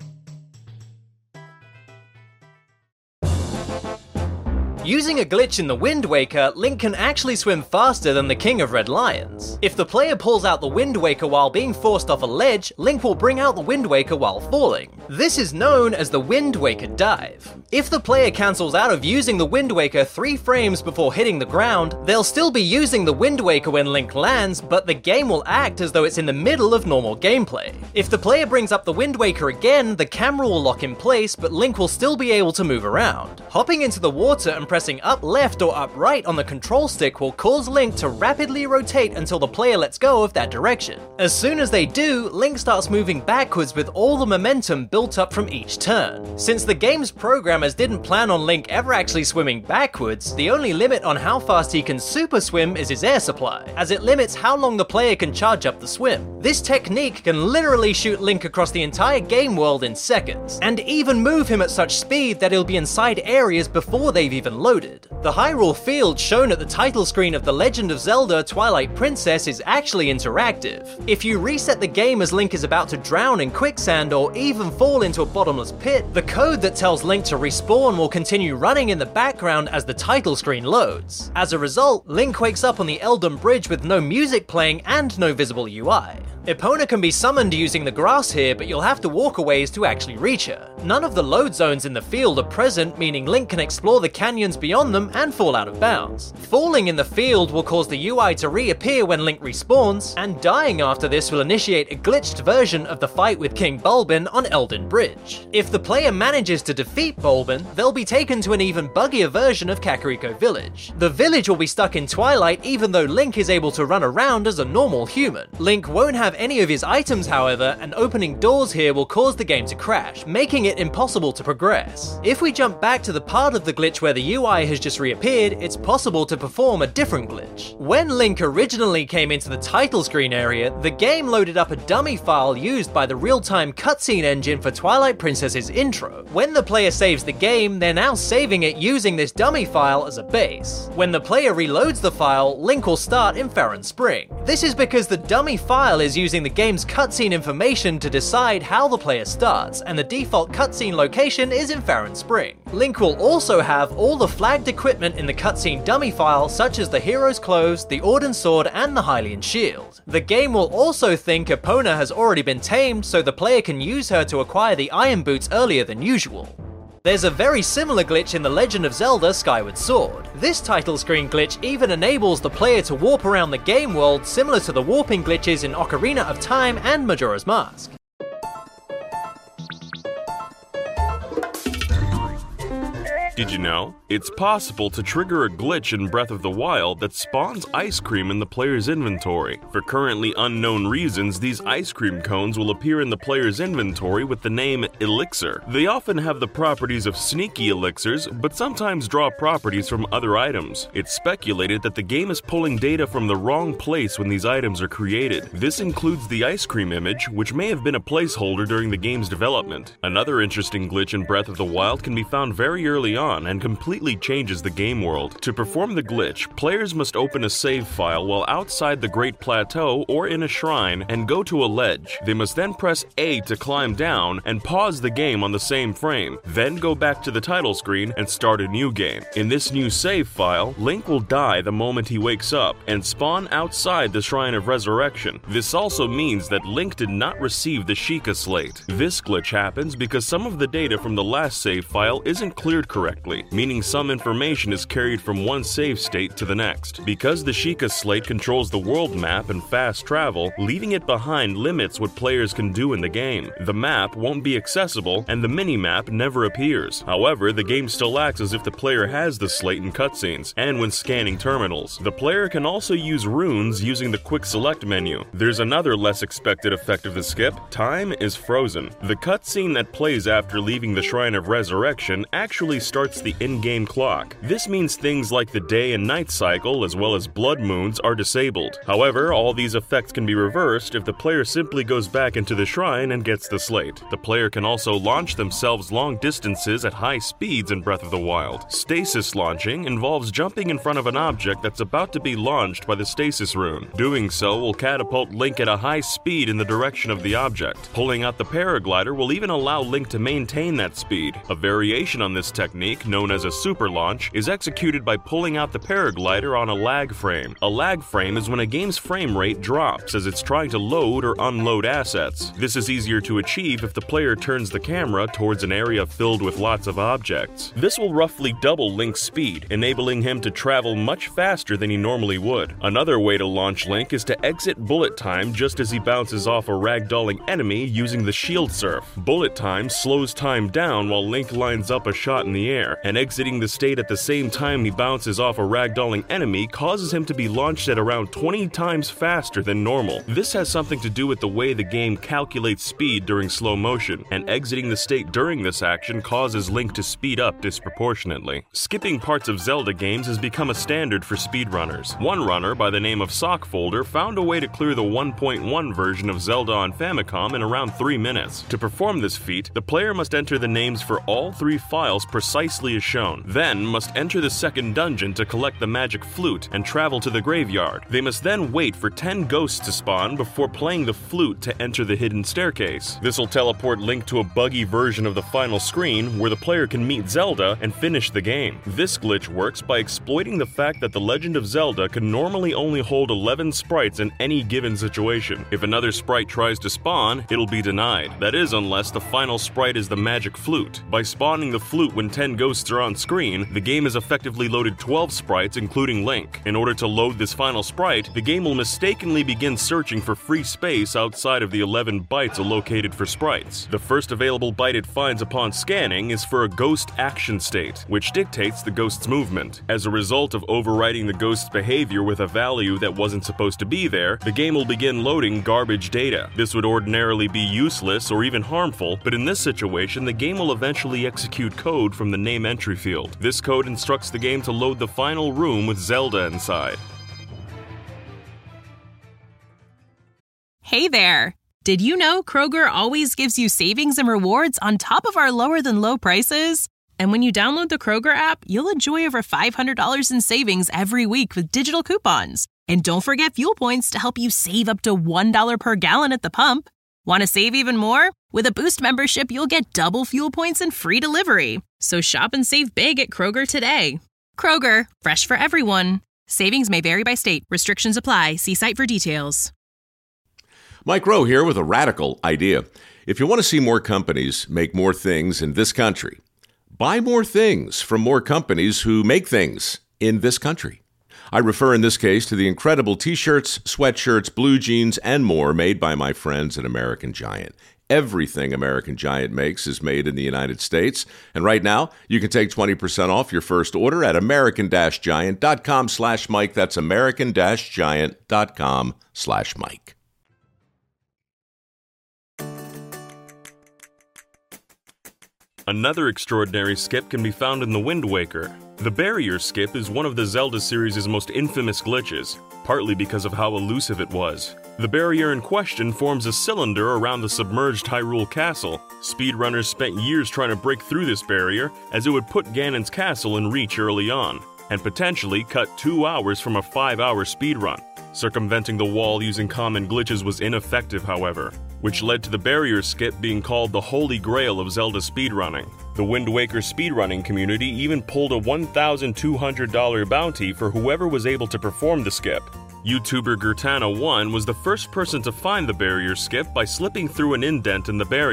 Using a glitch in the Wind Waker, Link can actually swim faster than the King of Red Lions. If the player pulls out the Wind Waker while being forced off a ledge, Link will bring out the Wind Waker while falling. This is known as the Wind Waker Dive. If the player cancels out of using the Wind Waker 3 frames before hitting the ground, they'll still be using the Wind Waker when Link lands, but the game will act as though it's in the middle of normal gameplay. If the player brings up the Wind Waker again, the camera will lock in place, but Link will still be able to move around. Hopping into the water and pressing up left or up right on the control stick will cause Link to rapidly rotate until the player lets go of that direction. As soon as they do, Link starts moving backwards with all the momentum built up from each turn. Since the game's programmers didn't plan on Link ever actually swimming backwards, the only limit on how fast he can super swim is his air supply, as it limits how long the player can charge up the swim. This technique can literally shoot Link across the entire game world in seconds, and even move him at such speed that he'll be inside areas before they've even loaded. The Hyrule Field shown at the title screen of The Legend of Zelda Twilight Princess is actually interactive. If you reset the game as Link is about to drown in quicksand or even fall into a bottomless pit, the code that tells Link to respawn will continue running in the background as the title screen loads. As a result, Link wakes up on the Eldon Bridge with no music playing and no visible UI. Epona can be summoned using the grass here, but you'll have to walk a ways to actually reach her. None of the load zones in the field are present, meaning Link can explore the canyons beyond them and fall out of bounds. Falling in the field will cause the UI to reappear when Link respawns, and dying after this will initiate a glitched version of the fight with King Bulbin on Eldon Bridge. If the player manages to defeat Bulbin, they'll be taken to an even buggier version of Kakariko Village. The village will be stuck in Twilight even though Link is able to run around as a normal human. Link won't have any of his items, however, and opening doors here will cause the game to crash, making it impossible to progress. If we jump back to the part of the glitch where the UI has just reappeared, it's possible to perform a different glitch. When Link originally came into the title screen area, the game loaded up a dummy file used by the real-time cutscene engine for Twilight Princess's intro. When the player saves the game, they're now saving it using this dummy file as a base. When the player reloads the file, Link will start in Farron Spring. This is because the dummy file is using the game's cutscene information to decide how the player starts, and the default cutscene location is in Farron Spring. Link will also have all the flagged equipment in the cutscene dummy file, such as the hero's clothes, the Orden sword, and the Hylian shield. The game will also think Epona has already been tamed, so the player can use her to acquire the Iron Boots earlier than usual. There's a very similar glitch in The Legend of Zelda Skyward Sword. This title screen glitch even enables the player to warp around the game world, similar to the warping glitches in Ocarina of Time and Majora's Mask. Did you know? It's possible to trigger a glitch in Breath of the Wild that spawns ice cream in the player's inventory. For currently unknown reasons, these ice cream cones will appear in the player's inventory with the name Elixir. They often have the properties of sneaky elixirs, but sometimes draw properties from other items. It's speculated that the game is pulling data from the wrong place when these items are created. This includes the ice cream image, which may have been a placeholder during the game's development. Another interesting glitch in Breath of the Wild can be found very early on and completely changes the game world. To perform the glitch, players must open a save file while outside the Great Plateau or in a shrine and go to a ledge. They must then press A to climb down and pause the game on the same frame, then go back to the title screen and start a new game. In this new save file, Link will die the moment he wakes up and spawn outside the Shrine of Resurrection. This also means that Link did not receive the Sheikah Slate. This glitch happens because some of the data from the last save file isn't cleared correctly. correctly, meaning some information is carried from one save state to the next. Because the Sheikah Slate controls the world map and fast travel, leaving it behind limits what players can do in the game. The map won't be accessible, and the mini-map never appears. However, the game still acts as if the player has the slate in cutscenes, and when scanning terminals. The player can also use runes using the quick select menu. There's another less expected effect of the skip: time is frozen. The cutscene that plays after leaving the Shrine of Resurrection actually starts the in-game clock. This means things like the day and night cycle as well as blood moons are disabled. However, all these effects can be reversed if the player simply goes back into the shrine and gets the slate. The player can also launch themselves long distances at high speeds in Breath of the Wild. Stasis launching involves jumping in front of an object that's about to be launched by the stasis rune. Doing so will catapult Link at a high speed in the direction of the object. Pulling out the paraglider will even allow Link to maintain that speed. A variation on this technique, known as a super launch, is executed by pulling out the paraglider on a lag frame. A lag frame is when a game's frame rate drops as it's trying to load or unload assets. This is easier to achieve if the player turns the camera towards an area filled with lots of objects. This will roughly double Link's speed, enabling him to travel much faster than he normally would. Another way to launch Link is to exit bullet time just as he bounces off a ragdolling enemy using the shield surf. Bullet time slows time down while Link lines up a shot in the air, and exiting the state at the same time he bounces off a ragdolling enemy causes him to be launched at around 20 times faster than normal. This has something to do with the way the game calculates speed during slow motion, and exiting the state during this action causes Link to speed up disproportionately. Skipping parts of Zelda games has become a standard for speedrunners. One runner by the name of Sockfolder found a way to clear the 1.1 version of Zelda on Famicom in around 3 minutes. To perform this feat, the player must enter the names for all 3 files precisely as shown, then must enter the second dungeon to collect the magic flute and travel to the graveyard. They must then wait for 10 ghosts to spawn before playing the flute to enter the hidden staircase. This will teleport Link to a buggy version of the final screen where the player can meet Zelda and finish the game. This glitch works by exploiting the fact that The Legend of Zelda can normally only hold 11 sprites in any given situation. If another sprite tries to spawn, it'll be denied. That is, unless the final sprite is the magic flute. By spawning the flute when 10 ghosts are on screen, the game has effectively loaded 12 sprites including Link. In order to load this final sprite, the game will mistakenly begin searching for free space outside of the 11 bytes allocated for sprites. The first available byte it finds upon scanning is for a ghost action state, which dictates the ghost's movement. As a result of overriding the ghost's behavior with a value that wasn't supposed to be there, the game will begin loading garbage data. This would ordinarily be useless or even harmful, but in this situation, the game will eventually execute code from the name entry field. This code instructs the game to load the final room with Zelda inside. Hey there! Did you know Kroger always gives you savings and rewards on top of our lower-than-low prices? And when you download the Kroger app, you'll enjoy over $500 in savings every week with digital coupons. And don't forget fuel points to help you save up to $1 per gallon at the pump. Want to save even more? With a Boost membership, you'll get double fuel points and free delivery. So shop and save big at Kroger today. Kroger, fresh for everyone. Savings may vary by state. Restrictions apply. See site for details. Mike Rowe here with a radical idea. If you want to see more companies make more things in this country, buy more things from more companies who make things in this country. I refer in this case to the incredible t-shirts, sweatshirts, blue jeans, and more made by my friends at American Giant. Everything American Giant makes is made in the United States. And right now, you can take 20% off your first order at american-giant.com/Mike. That's american-giant.com/Mike. Another extraordinary skip can be found in The Wind Waker. The barrier skip is one of the Zelda series' most infamous glitches, partly because of how elusive it was. The barrier in question forms a cylinder around the submerged Hyrule Castle. Speedrunners spent years trying to break through this barrier, as it would put Ganon's castle in reach early on, and potentially cut 2 hours from a 5-hour speedrun. Circumventing the wall using common glitches was ineffective, however, which led to the barrier skip being called the holy grail of Zelda speedrunning. The Wind Waker speedrunning community even pulled a $1,200 bounty for whoever was able to perform the skip. YouTuber Gurtana1 was the first person to find the barrier skip by slipping through an indent in the barrier.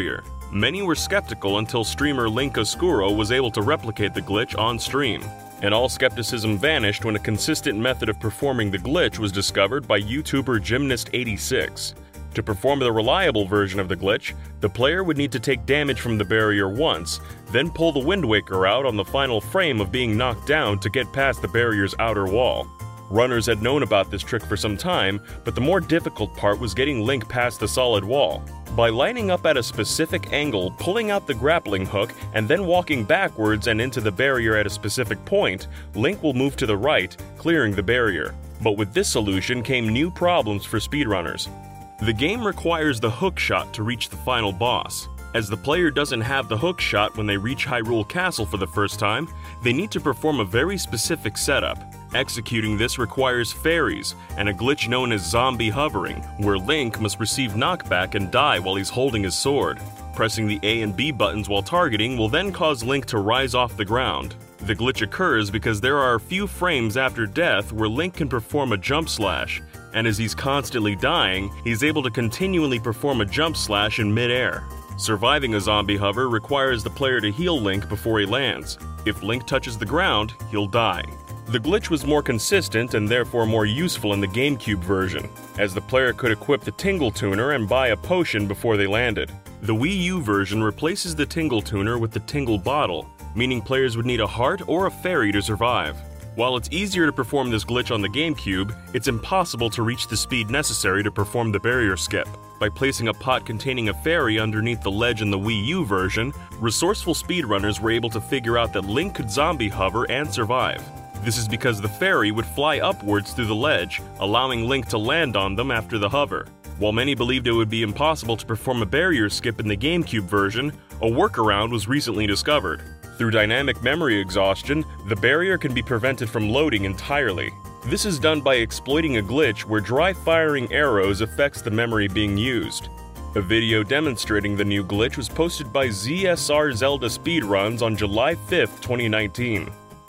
Many were skeptical until streamer Link Oscuro was able to replicate the glitch on stream. And all skepticism vanished when a consistent method of performing the glitch was discovered by YouTuber Gymnast86. To perform the reliable version of the glitch, the player would need to take damage from the barrier once, then pull the Wind Waker out on the final frame of being knocked down to get past the barrier's outer wall. Runners had known about this trick for some time, but the more difficult part was getting Link past the solid wall. By lining up at a specific angle, pulling out the grappling hook, and then walking backwards and into the barrier at a specific point, Link will move to the right, clearing the barrier. But with this solution came new problems for speedrunners. The game requires the hook shot to reach the final boss. As the player doesn't have the hook shot when they reach Hyrule Castle for the first time, they need to perform a very specific setup. Executing this requires fairies, and a glitch known as zombie hovering, where Link must receive knockback and die while he's holding his sword. Pressing the A and B buttons while targeting will then cause Link to rise off the ground. The glitch occurs because there are a few frames after death where Link can perform a jump slash, and as he's constantly dying, he's able to continually perform a jump slash in mid-air. Surviving a zombie hover requires the player to heal Link before he lands. If Link touches the ground, he'll die. The glitch was more consistent and therefore more useful in the GameCube version, as the player could equip the Tingle Tuner and buy a potion before they landed. The Wii U version replaces the Tingle Tuner with the Tingle Bottle, meaning players would need a heart or a fairy to survive. While it's easier to perform this glitch on the GameCube, it's impossible to reach the speed necessary to perform the barrier skip. By placing a pot containing a fairy underneath the ledge in the Wii U version, resourceful speedrunners were able to figure out that Link could zombie hover and survive. This is because the fairy would fly upwards through the ledge, allowing Link to land on them after the hover. While many believed it would be impossible to perform a barrier skip in the GameCube version, a workaround was recently discovered. Through dynamic memory exhaustion, the barrier can be prevented from loading entirely. This is done by exploiting a glitch where dry-firing arrows affects the memory being used. A video demonstrating the new glitch was posted by ZSR Zelda Speedruns on July 5th, 2019.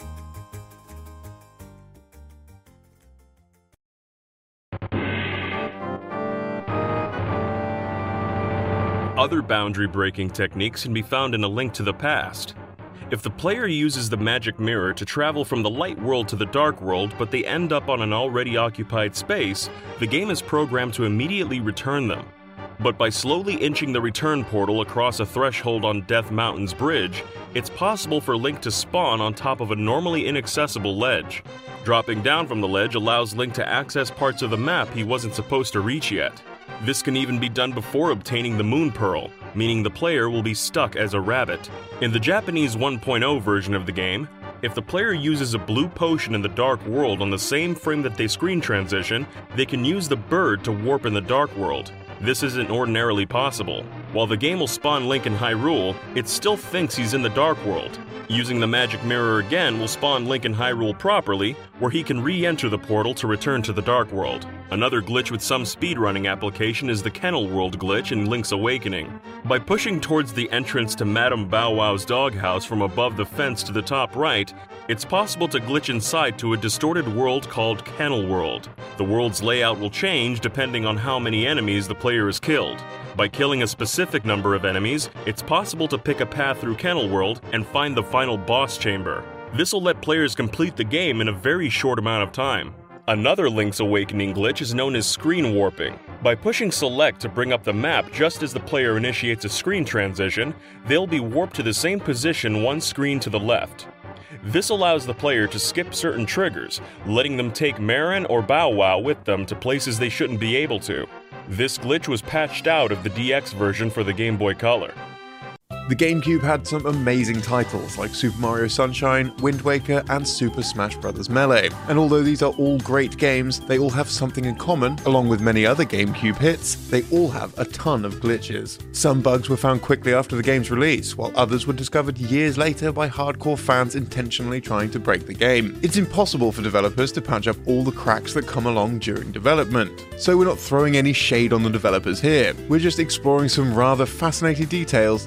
Other boundary-breaking techniques can be found in A Link to the Past. If the player uses the magic mirror to travel from the light world to the dark world, but they end up on an already occupied space, the game is programmed to immediately return them. But by slowly inching the return portal across a threshold on Death Mountain's bridge, it's possible for Link to spawn on top of a normally inaccessible ledge. Dropping down from the ledge allows Link to access parts of the map he wasn't supposed to reach yet. This can even be done before obtaining the Moon Pearl, meaning the player will be stuck as a rabbit. In the Japanese 1.0 version of the game, if the player uses a blue potion in the dark world on the same frame that they screen transition, they can use the bird to warp in the dark world. This isn't ordinarily possible. While the game will spawn Link in Hyrule, it still thinks he's in the dark world. Using the magic mirror again will spawn Link in Hyrule properly, where he can re-enter the portal to return to the dark world. Another glitch with some speedrunning application is the Kennel World glitch in Link's Awakening. By pushing towards the entrance to Madame Bow Wow's doghouse from above the fence to the top right, it's possible to glitch inside to a distorted world called Kennel World. The world's layout will change depending on how many enemies the player has killed. By killing a specific number of enemies, it's possible to pick a path through Kennel World and find the final boss chamber. This will let players complete the game in a very short amount of time. Another Link's Awakening glitch is known as screen warping. By pushing select to bring up the map just as the player initiates a screen transition, they'll be warped to the same position one screen to the left. This allows the player to skip certain triggers, letting them take Marin or Bow Wow with them to places they shouldn't be able to. This glitch was patched out of the DX version for the Game Boy Color. The GameCube had some amazing titles like Super Mario Sunshine, Wind Waker, and Super Smash Bros. Melee. And although these are all great games, they all have something in common. Along with many other GameCube hits, they all have a ton of glitches. Some bugs were found quickly after the game's release, while others were discovered years later by hardcore fans intentionally trying to break the game. It's impossible for developers to patch up all the cracks that come along during development. So we're not throwing any shade on the developers here. We're just exploring some rather fascinating details that fans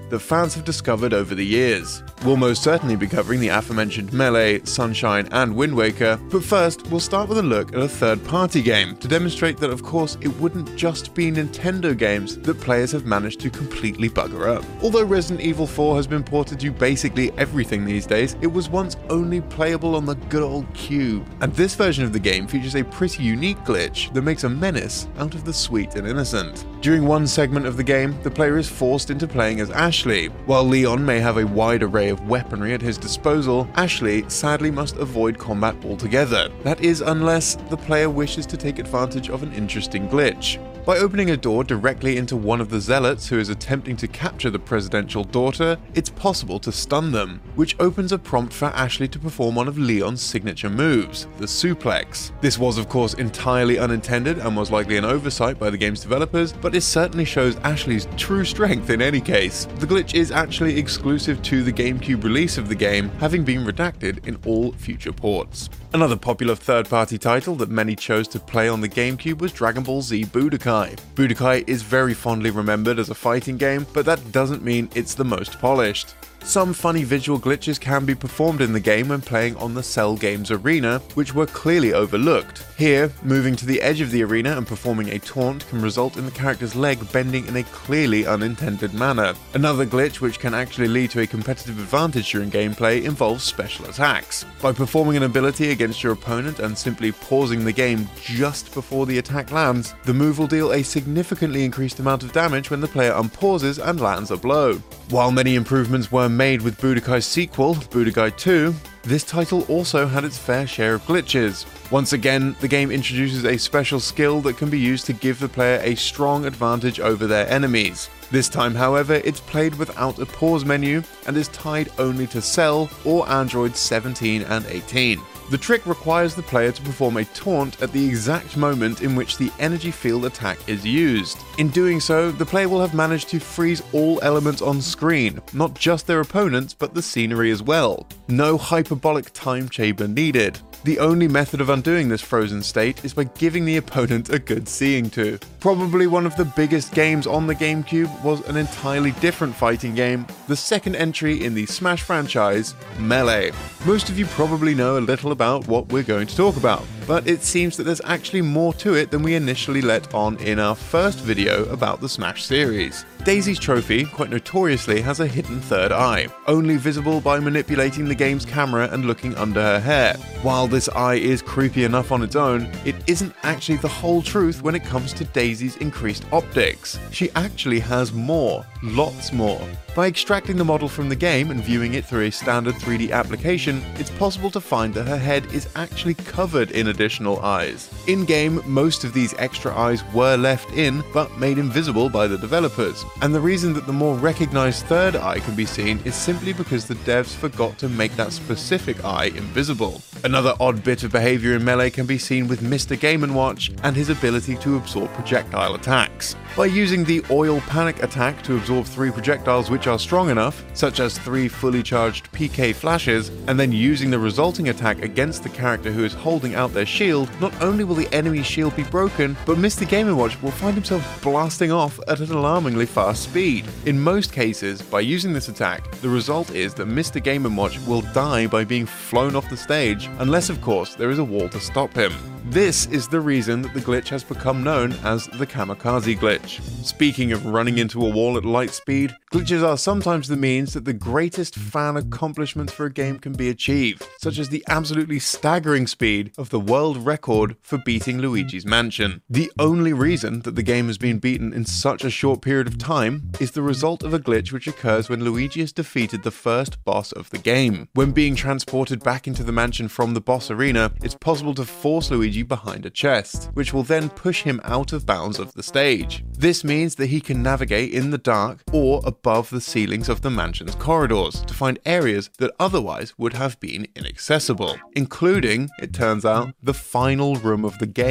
fans have discovered over the years. We'll most certainly be covering the aforementioned Melee, Sunshine, and Wind Waker, but first we'll start with a look at a third-party game to demonstrate that of course it wouldn't just be Nintendo games that players have managed to completely bugger up. Although Resident Evil 4 has been ported to basically everything these days, it was once only playable on the good old Cube, and this version of the game features a pretty unique glitch that makes a menace out of the sweet and innocent. During one segment of the game, the player is forced into playing as Ashley. While Leon may have a wide array of weaponry at his disposal, Ashley sadly must avoid combat altogether. That is, unless the player wishes to take advantage of an interesting glitch. By opening a door directly into one of the zealots who is attempting to capture the presidential daughter, it's possible to stun them, which opens a prompt for Ashley to perform one of Leon's signature moves, the suplex. This was of course entirely unintended and was likely an oversight by the game's developers, but it certainly shows Ashley's true strength in any case. The glitch is actually exclusive to the GameCube release of the game, having been redacted in all future ports. Another popular third-party title that many chose to play on the GameCube was Dragon Ball Z Budokai. Budokai is very fondly remembered as a fighting game, but that doesn't mean it's the most polished. Some funny visual glitches can be performed in the game when playing on the Cell Games Arena, which were clearly overlooked. Here, moving to the edge of the arena and performing a taunt can result in the character's leg bending in a clearly unintended manner. Another glitch which can actually lead to a competitive advantage during gameplay involves special attacks. By performing an ability against your opponent and simply pausing the game just before the attack lands, the move will deal a significantly increased amount of damage when the player unpauses and lands a blow. While many improvements were made with Budokai's sequel, Budokai 2, this title also had its fair share of glitches. Once again, the game introduces a special skill that can be used to give the player a strong advantage over their enemies. This time, however, it's played without a pause menu and is tied only to Cell or Androids 17 and 18. The trick requires the player to perform a taunt at the exact moment in which the energy field attack is used. In doing so, the player will have managed to freeze all elements on screen, not just their opponents but the scenery as well. No hyperbolic time chamber needed. The only method of undoing this frozen state is by giving the opponent a good seeing to. Probably one of the biggest games on the GameCube was an entirely different fighting game, the second entry in the Smash franchise, Melee. Most of you probably know a little about what we're going to talk about, but it seems that there's actually more to it than we initially let on in our first video about the Smash series. Daisy's trophy, quite notoriously, has a hidden third eye, only visible by manipulating the game's camera and looking under her hair. While this eye is creepy enough on its own, it isn't actually the whole truth when it comes to Daisy's increased optics. She actually has more, lots more. By extracting the model from the game and viewing it through a standard 3D application, it's possible to find that her head is actually covered in additional eyes. In-game, most of these extra eyes were left in, but made invisible by the developers. And the reason that the more recognized third eye can be seen is simply because the devs forgot to make that specific eye invisible. Another odd bit of behavior in Melee can be seen with Mr. Game & Watch and his ability to absorb projectile attacks. By using the Oil Panic attack to absorb 3 projectiles which are strong enough, such as 3 fully charged PK flashes, and then using the resulting attack against the character who is holding out their shield, not only will the enemy's shield be broken, but Mr. Game & Watch will find himself blasting off at an alarmingly fast speed. In most cases, by using this attack, the result is that Mr. Game & Watch will die by being flown off the stage, unless of course there is a wall to stop him. This is the reason that the glitch has become known as the Kamikaze glitch. Speaking of running into a wall at light speed, glitches are sometimes the means that the greatest fan accomplishments for a game can be achieved, such as the absolutely staggering speed of the world record for beating Luigi's Mansion. The only reason that the game has been beaten in such a short period of time is the result of a glitch which occurs when Luigi has defeated the first boss of the game. When being transported back into the mansion from the boss arena, it's possible to force Luigi behind a chest, which will then push him out of bounds of the stage. This means that he can navigate in the dark or above the ceilings of the mansion's corridors to find areas that otherwise would have been inaccessible, including, it turns out, the final room of the game.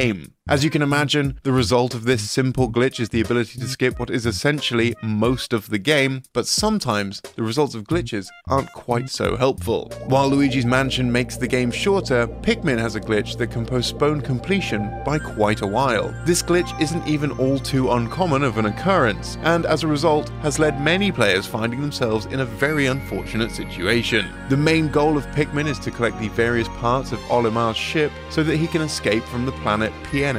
As you can imagine, the result of this simple glitch is the ability to skip what is essentially most of the game, but sometimes the results of glitches aren't quite so helpful. While Luigi's Mansion makes the game shorter, Pikmin has a glitch that can postpone completion by quite a while. This glitch isn't even all too uncommon of an occurrence, and as a result has led many players finding themselves in a very unfortunate situation. The main goal of Pikmin is to collect the various parts of Olimar's ship so that he can escape from the planet PNF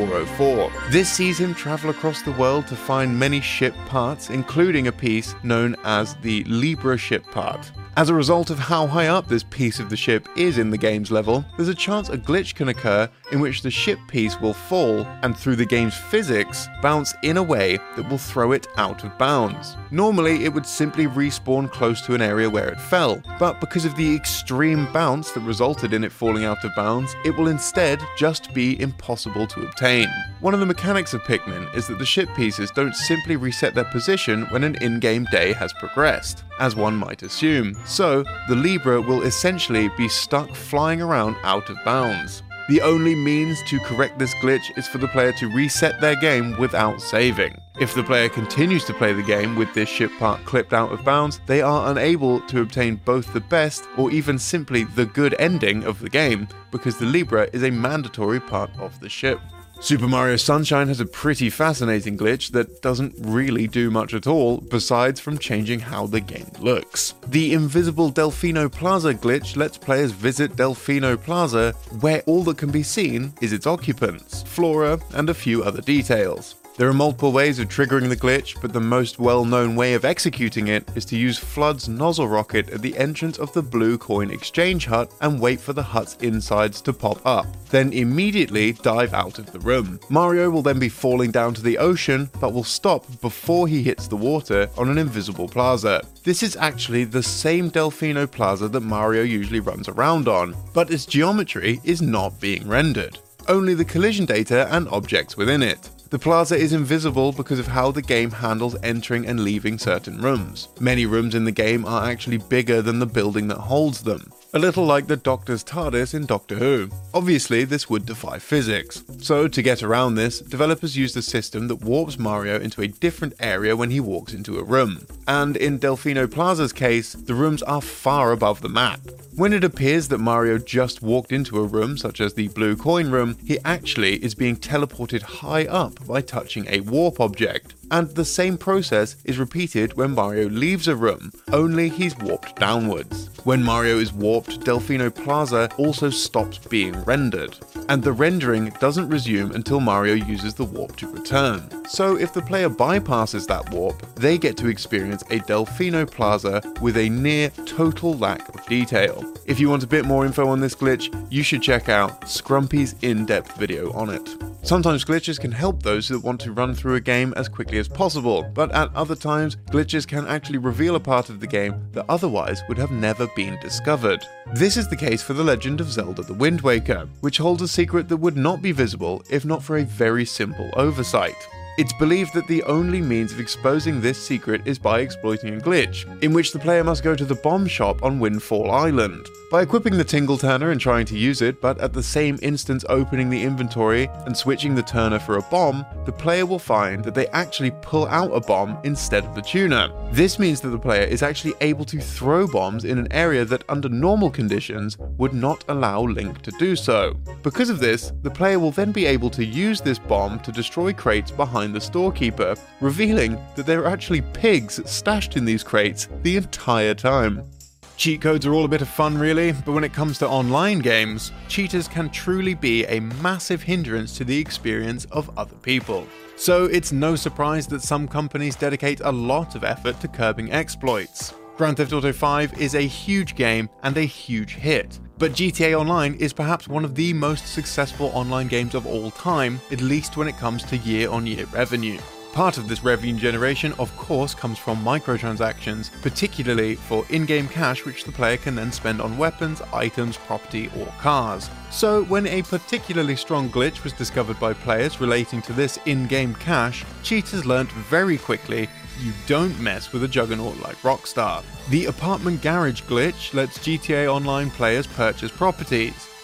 404. This sees him travel across the world to find many ship parts, including a piece known as the Libra ship part. As a result of how high up this piece of the ship is in the game's level, there's a chance a glitch can occur in which the ship piece will fall and through the game's physics, bounce in a way that will throw it out of bounds. Normally, it would simply respawn close to an area where it fell, but because of the extreme bounce that resulted in it falling out of bounds, it will instead just be impossible to obtain. One of the mechanics of Pikmin is that the ship pieces don't simply reset their position when an in-game day has progressed, as one might assume. So, the Libra will essentially be stuck flying around out of bounds. The only means to correct this glitch is for the player to reset their game without saving. If the player continues to play the game with this ship part clipped out of bounds, they are unable to obtain both the best or even simply the good ending of the game, because the Libra is a mandatory part of the ship. Super Mario Sunshine has a pretty fascinating glitch that doesn't really do much at all, besides from changing how the game looks. The Invisible Delfino Plaza glitch lets players visit Delfino Plaza, where all that can be seen is its occupants, flora, and a few other details. There are multiple ways of triggering the glitch, but the most well-known way of executing it is to use FLUDD's nozzle rocket at the entrance of the Blue Coin Exchange hut and wait for the hut's insides to pop up, then immediately dive out of the room. Mario will then be falling down to the ocean, but will stop before he hits the water on an invisible plaza. This is actually the same Delfino Plaza that Mario usually runs around on, but its geometry is not being rendered. Only the collision data and objects within it. The plaza is invisible because of how the game handles entering and leaving certain rooms. Many rooms in the game are actually bigger than the building that holds them, a little like the Doctor's TARDIS in Doctor Who. Obviously, this would defy physics. So, to get around this, developers used a system that warps Mario into a different area when he walks into a room. And in Delfino Plaza's case, the rooms are far above the map. When it appears that Mario just walked into a room, such as the Blue Coin room, he actually is being teleported high up by touching a warp object. And the same process is repeated when Mario leaves a room, only he's warped downwards. When Mario is warped, Delfino Plaza also stops being rendered, and the rendering doesn't resume until Mario uses the warp to return. So if the player bypasses that warp, they get to experience a Delfino Plaza with a near total lack of detail. If you want a bit more info on this glitch, you should check out Scrumpy's in-depth video on it. Sometimes glitches can help those that want to run through a game as quickly as possible, but at other times, glitches can actually reveal a part of the game that otherwise would have never been discovered. This is the case for The Legend of Zelda: The Wind Waker, which holds a secret that would not be visible if not for a very simple oversight. It's believed that the only means of exposing this secret is by exploiting a glitch, in which the player must go to the bomb shop on Windfall Island. By equipping the Tingle Turner and trying to use it, but at the same instance opening the inventory and switching the turner for a bomb, the player will find that they actually pull out a bomb instead of the tuner. This means that the player is actually able to throw bombs in an area that under normal conditions would not allow Link to do so. Because of this, the player will then be able to use this bomb to destroy crates behind the storekeeper, revealing that there are actually pigs stashed in these crates the entire time. Cheat codes are all a bit of fun really, but when it comes to online games, cheaters can truly be a massive hindrance to the experience of other people. So it's no surprise that some companies dedicate a lot of effort to curbing exploits. Grand Theft Auto V is a huge game and a huge hit, but GTA Online is perhaps one of the most successful online games of all time, at least when it comes to year-on-year revenue. Part of this revenue generation, of course, comes from microtransactions, particularly for in-game cash which the player can then spend on weapons, items, property, or cars. So, when a particularly strong glitch was discovered by players relating to this in-game cash, cheaters learnt very quickly you don't mess with a juggernaut like Rockstar. The Apartment Garage glitch lets GTA Online players purchase properties.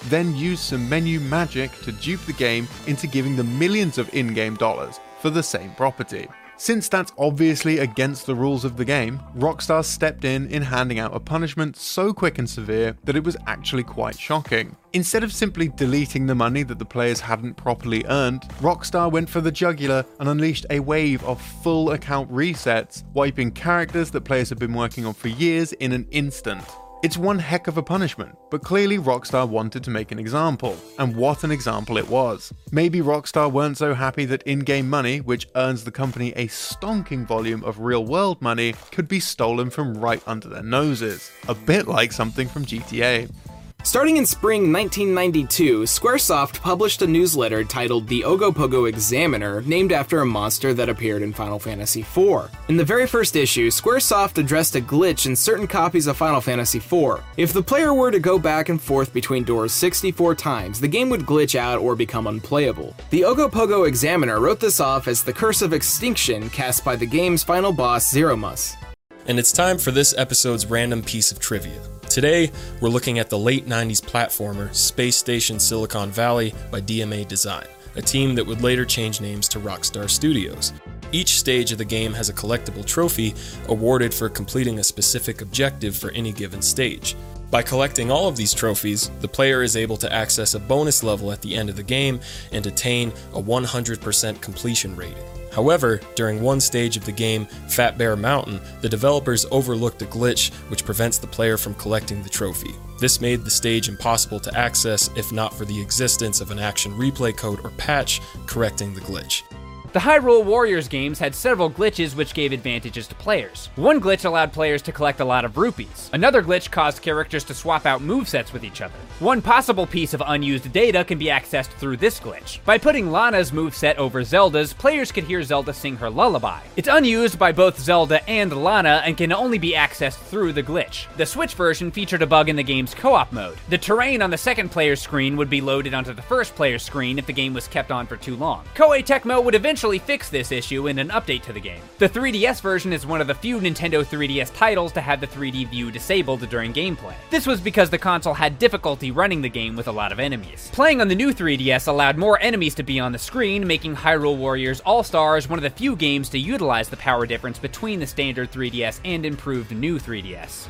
then used some menu magic to dupe the game into giving them millions of in-game dollars for the same property. Since that's obviously against the rules of the game, Rockstar stepped in handing out a punishment so quick and severe that it was actually quite shocking. Instead of simply deleting the money that the players hadn't properly earned, Rockstar went for the jugular and unleashed a wave of full account resets, wiping characters that players had been working on for years in an instant. It's one heck of a punishment, but clearly Rockstar wanted to make an example, and what an example it was. Maybe Rockstar weren't so happy that in-game money, which earns the company a stonking volume of real-world money, could be stolen from right under their noses. A bit like something from GTA. Starting in spring 1992, Squaresoft published a newsletter titled The Ogopogo Examiner, named after a monster that appeared in Final Fantasy IV. In the very first issue, Squaresoft addressed a glitch in certain copies of Final Fantasy IV. If the player were to go back and forth between doors 64 times, the game would glitch out or become unplayable. The Ogopogo Examiner wrote this off as the curse of extinction cast by the game's final boss, Zeromus. And it's time for this episode's random piece of trivia. Today, we're looking at the late 90s platformer Space Station Silicon Valley by DMA Design, a team that would later change names to Rockstar Studios. Each stage of the game has a collectible trophy awarded for completing a specific objective for any given stage. By collecting all of these trophies, the player is able to access a bonus level at the end of the game and attain a 100% completion rating. However, during one stage of the game, Fat Bear Mountain, the developers overlooked a glitch which prevents the player from collecting the trophy. This made the stage impossible to access if not for the existence of an action replay code or patch correcting the glitch. The Hyrule Warriors games had several glitches which gave advantages to players. One glitch allowed players to collect a lot of rupees. Another glitch caused characters to swap out movesets with each other. One possible piece of unused data can be accessed through this glitch. By putting Lana's moveset over Zelda's, players could hear Zelda sing her lullaby. It's unused by both Zelda and Lana and can only be accessed through the glitch. The Switch version featured a bug in the game's co-op mode. The terrain on the second player's screen would be loaded onto the first player's screen if the game was kept on for too long. Koei Tecmo would eventually fix this issue in an update to the game. The 3DS version is one of the few Nintendo 3DS titles to have the 3D view disabled during gameplay. This was because the console had difficulty running the game with a lot of enemies. Playing on the new 3DS allowed more enemies to be on the screen, making Hyrule Warriors All-Stars one of the few games to utilize the power difference between the standard 3DS and improved new 3DS.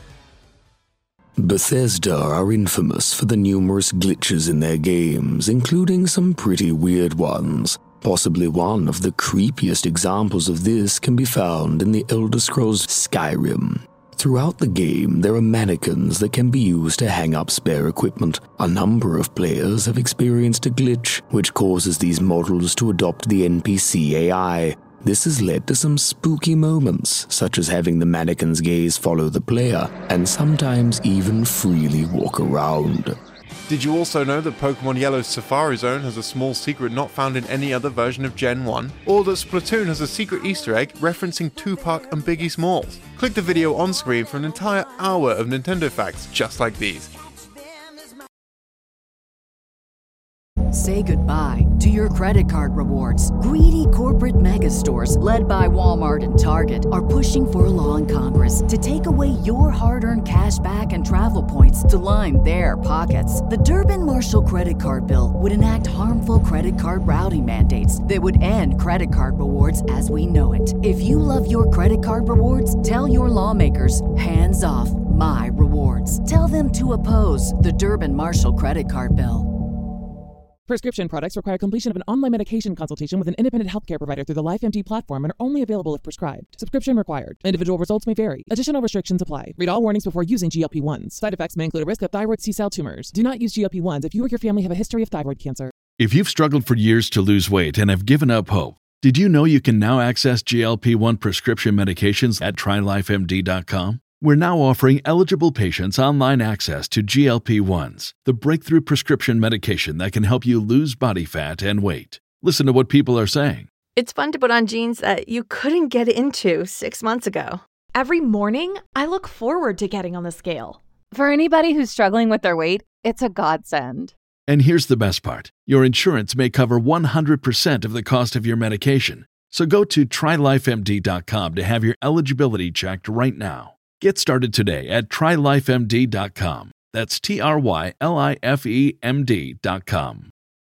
Bethesda are infamous for the numerous glitches in their games, including some pretty weird ones. Possibly one of the creepiest examples of this can be found in the Elder Scrolls Skyrim. Throughout the game, there are mannequins that can be used to hang up spare equipment. A number of players have experienced a glitch, which causes these models to adopt the NPC AI. This has led to some spooky moments, such as having the mannequin's gaze follow the player, and sometimes even freely walk around. Did you also know that Pokemon Yellow's Safari Zone has a small secret not found in any other version of Gen 1? Or that Splatoon has a secret Easter egg referencing Tupac and Biggie Smalls? Click the video on screen for an entire hour of Nintendo facts just like these. Say goodbye to your credit card rewards. Greedy corporate mega stores, led by Walmart and Target, are pushing for a law in Congress to take away your hard-earned cash back and travel points to line their pockets. The Durbin-Marshall credit card bill would enact harmful credit card routing mandates that would end credit card rewards as we know it. If you love your credit card rewards, tell your lawmakers, hands off my rewards. Tell them to oppose the Durbin-Marshall credit card bill. Prescription products require completion of an online medication consultation with an independent healthcare provider through the LifeMD platform and are only available if prescribed. Subscription required. Individual results may vary. Additional restrictions apply. Read all warnings before using GLP-1s. Side effects may include a risk of thyroid C-cell tumors. Do not use GLP-1s if you or your family have a history of thyroid cancer. If you've struggled for years to lose weight and have given up hope, did you know you can now access GLP-1 prescription medications at TryLifeMD.com? We're now offering eligible patients online access to GLP-1s, the breakthrough prescription medication that can help you lose body fat and weight. Listen to what people are saying. It's fun to put on jeans that you couldn't get into 6 months ago. Every morning, I look forward to getting on the scale. For anybody who's struggling with their weight, it's a godsend. And here's the best part. Your insurance may cover 100% of the cost of your medication. So go to TryLifeMD.com to have your eligibility checked right now. Get started today at TryLifeMD.com. That's TRYLIFEMD.com.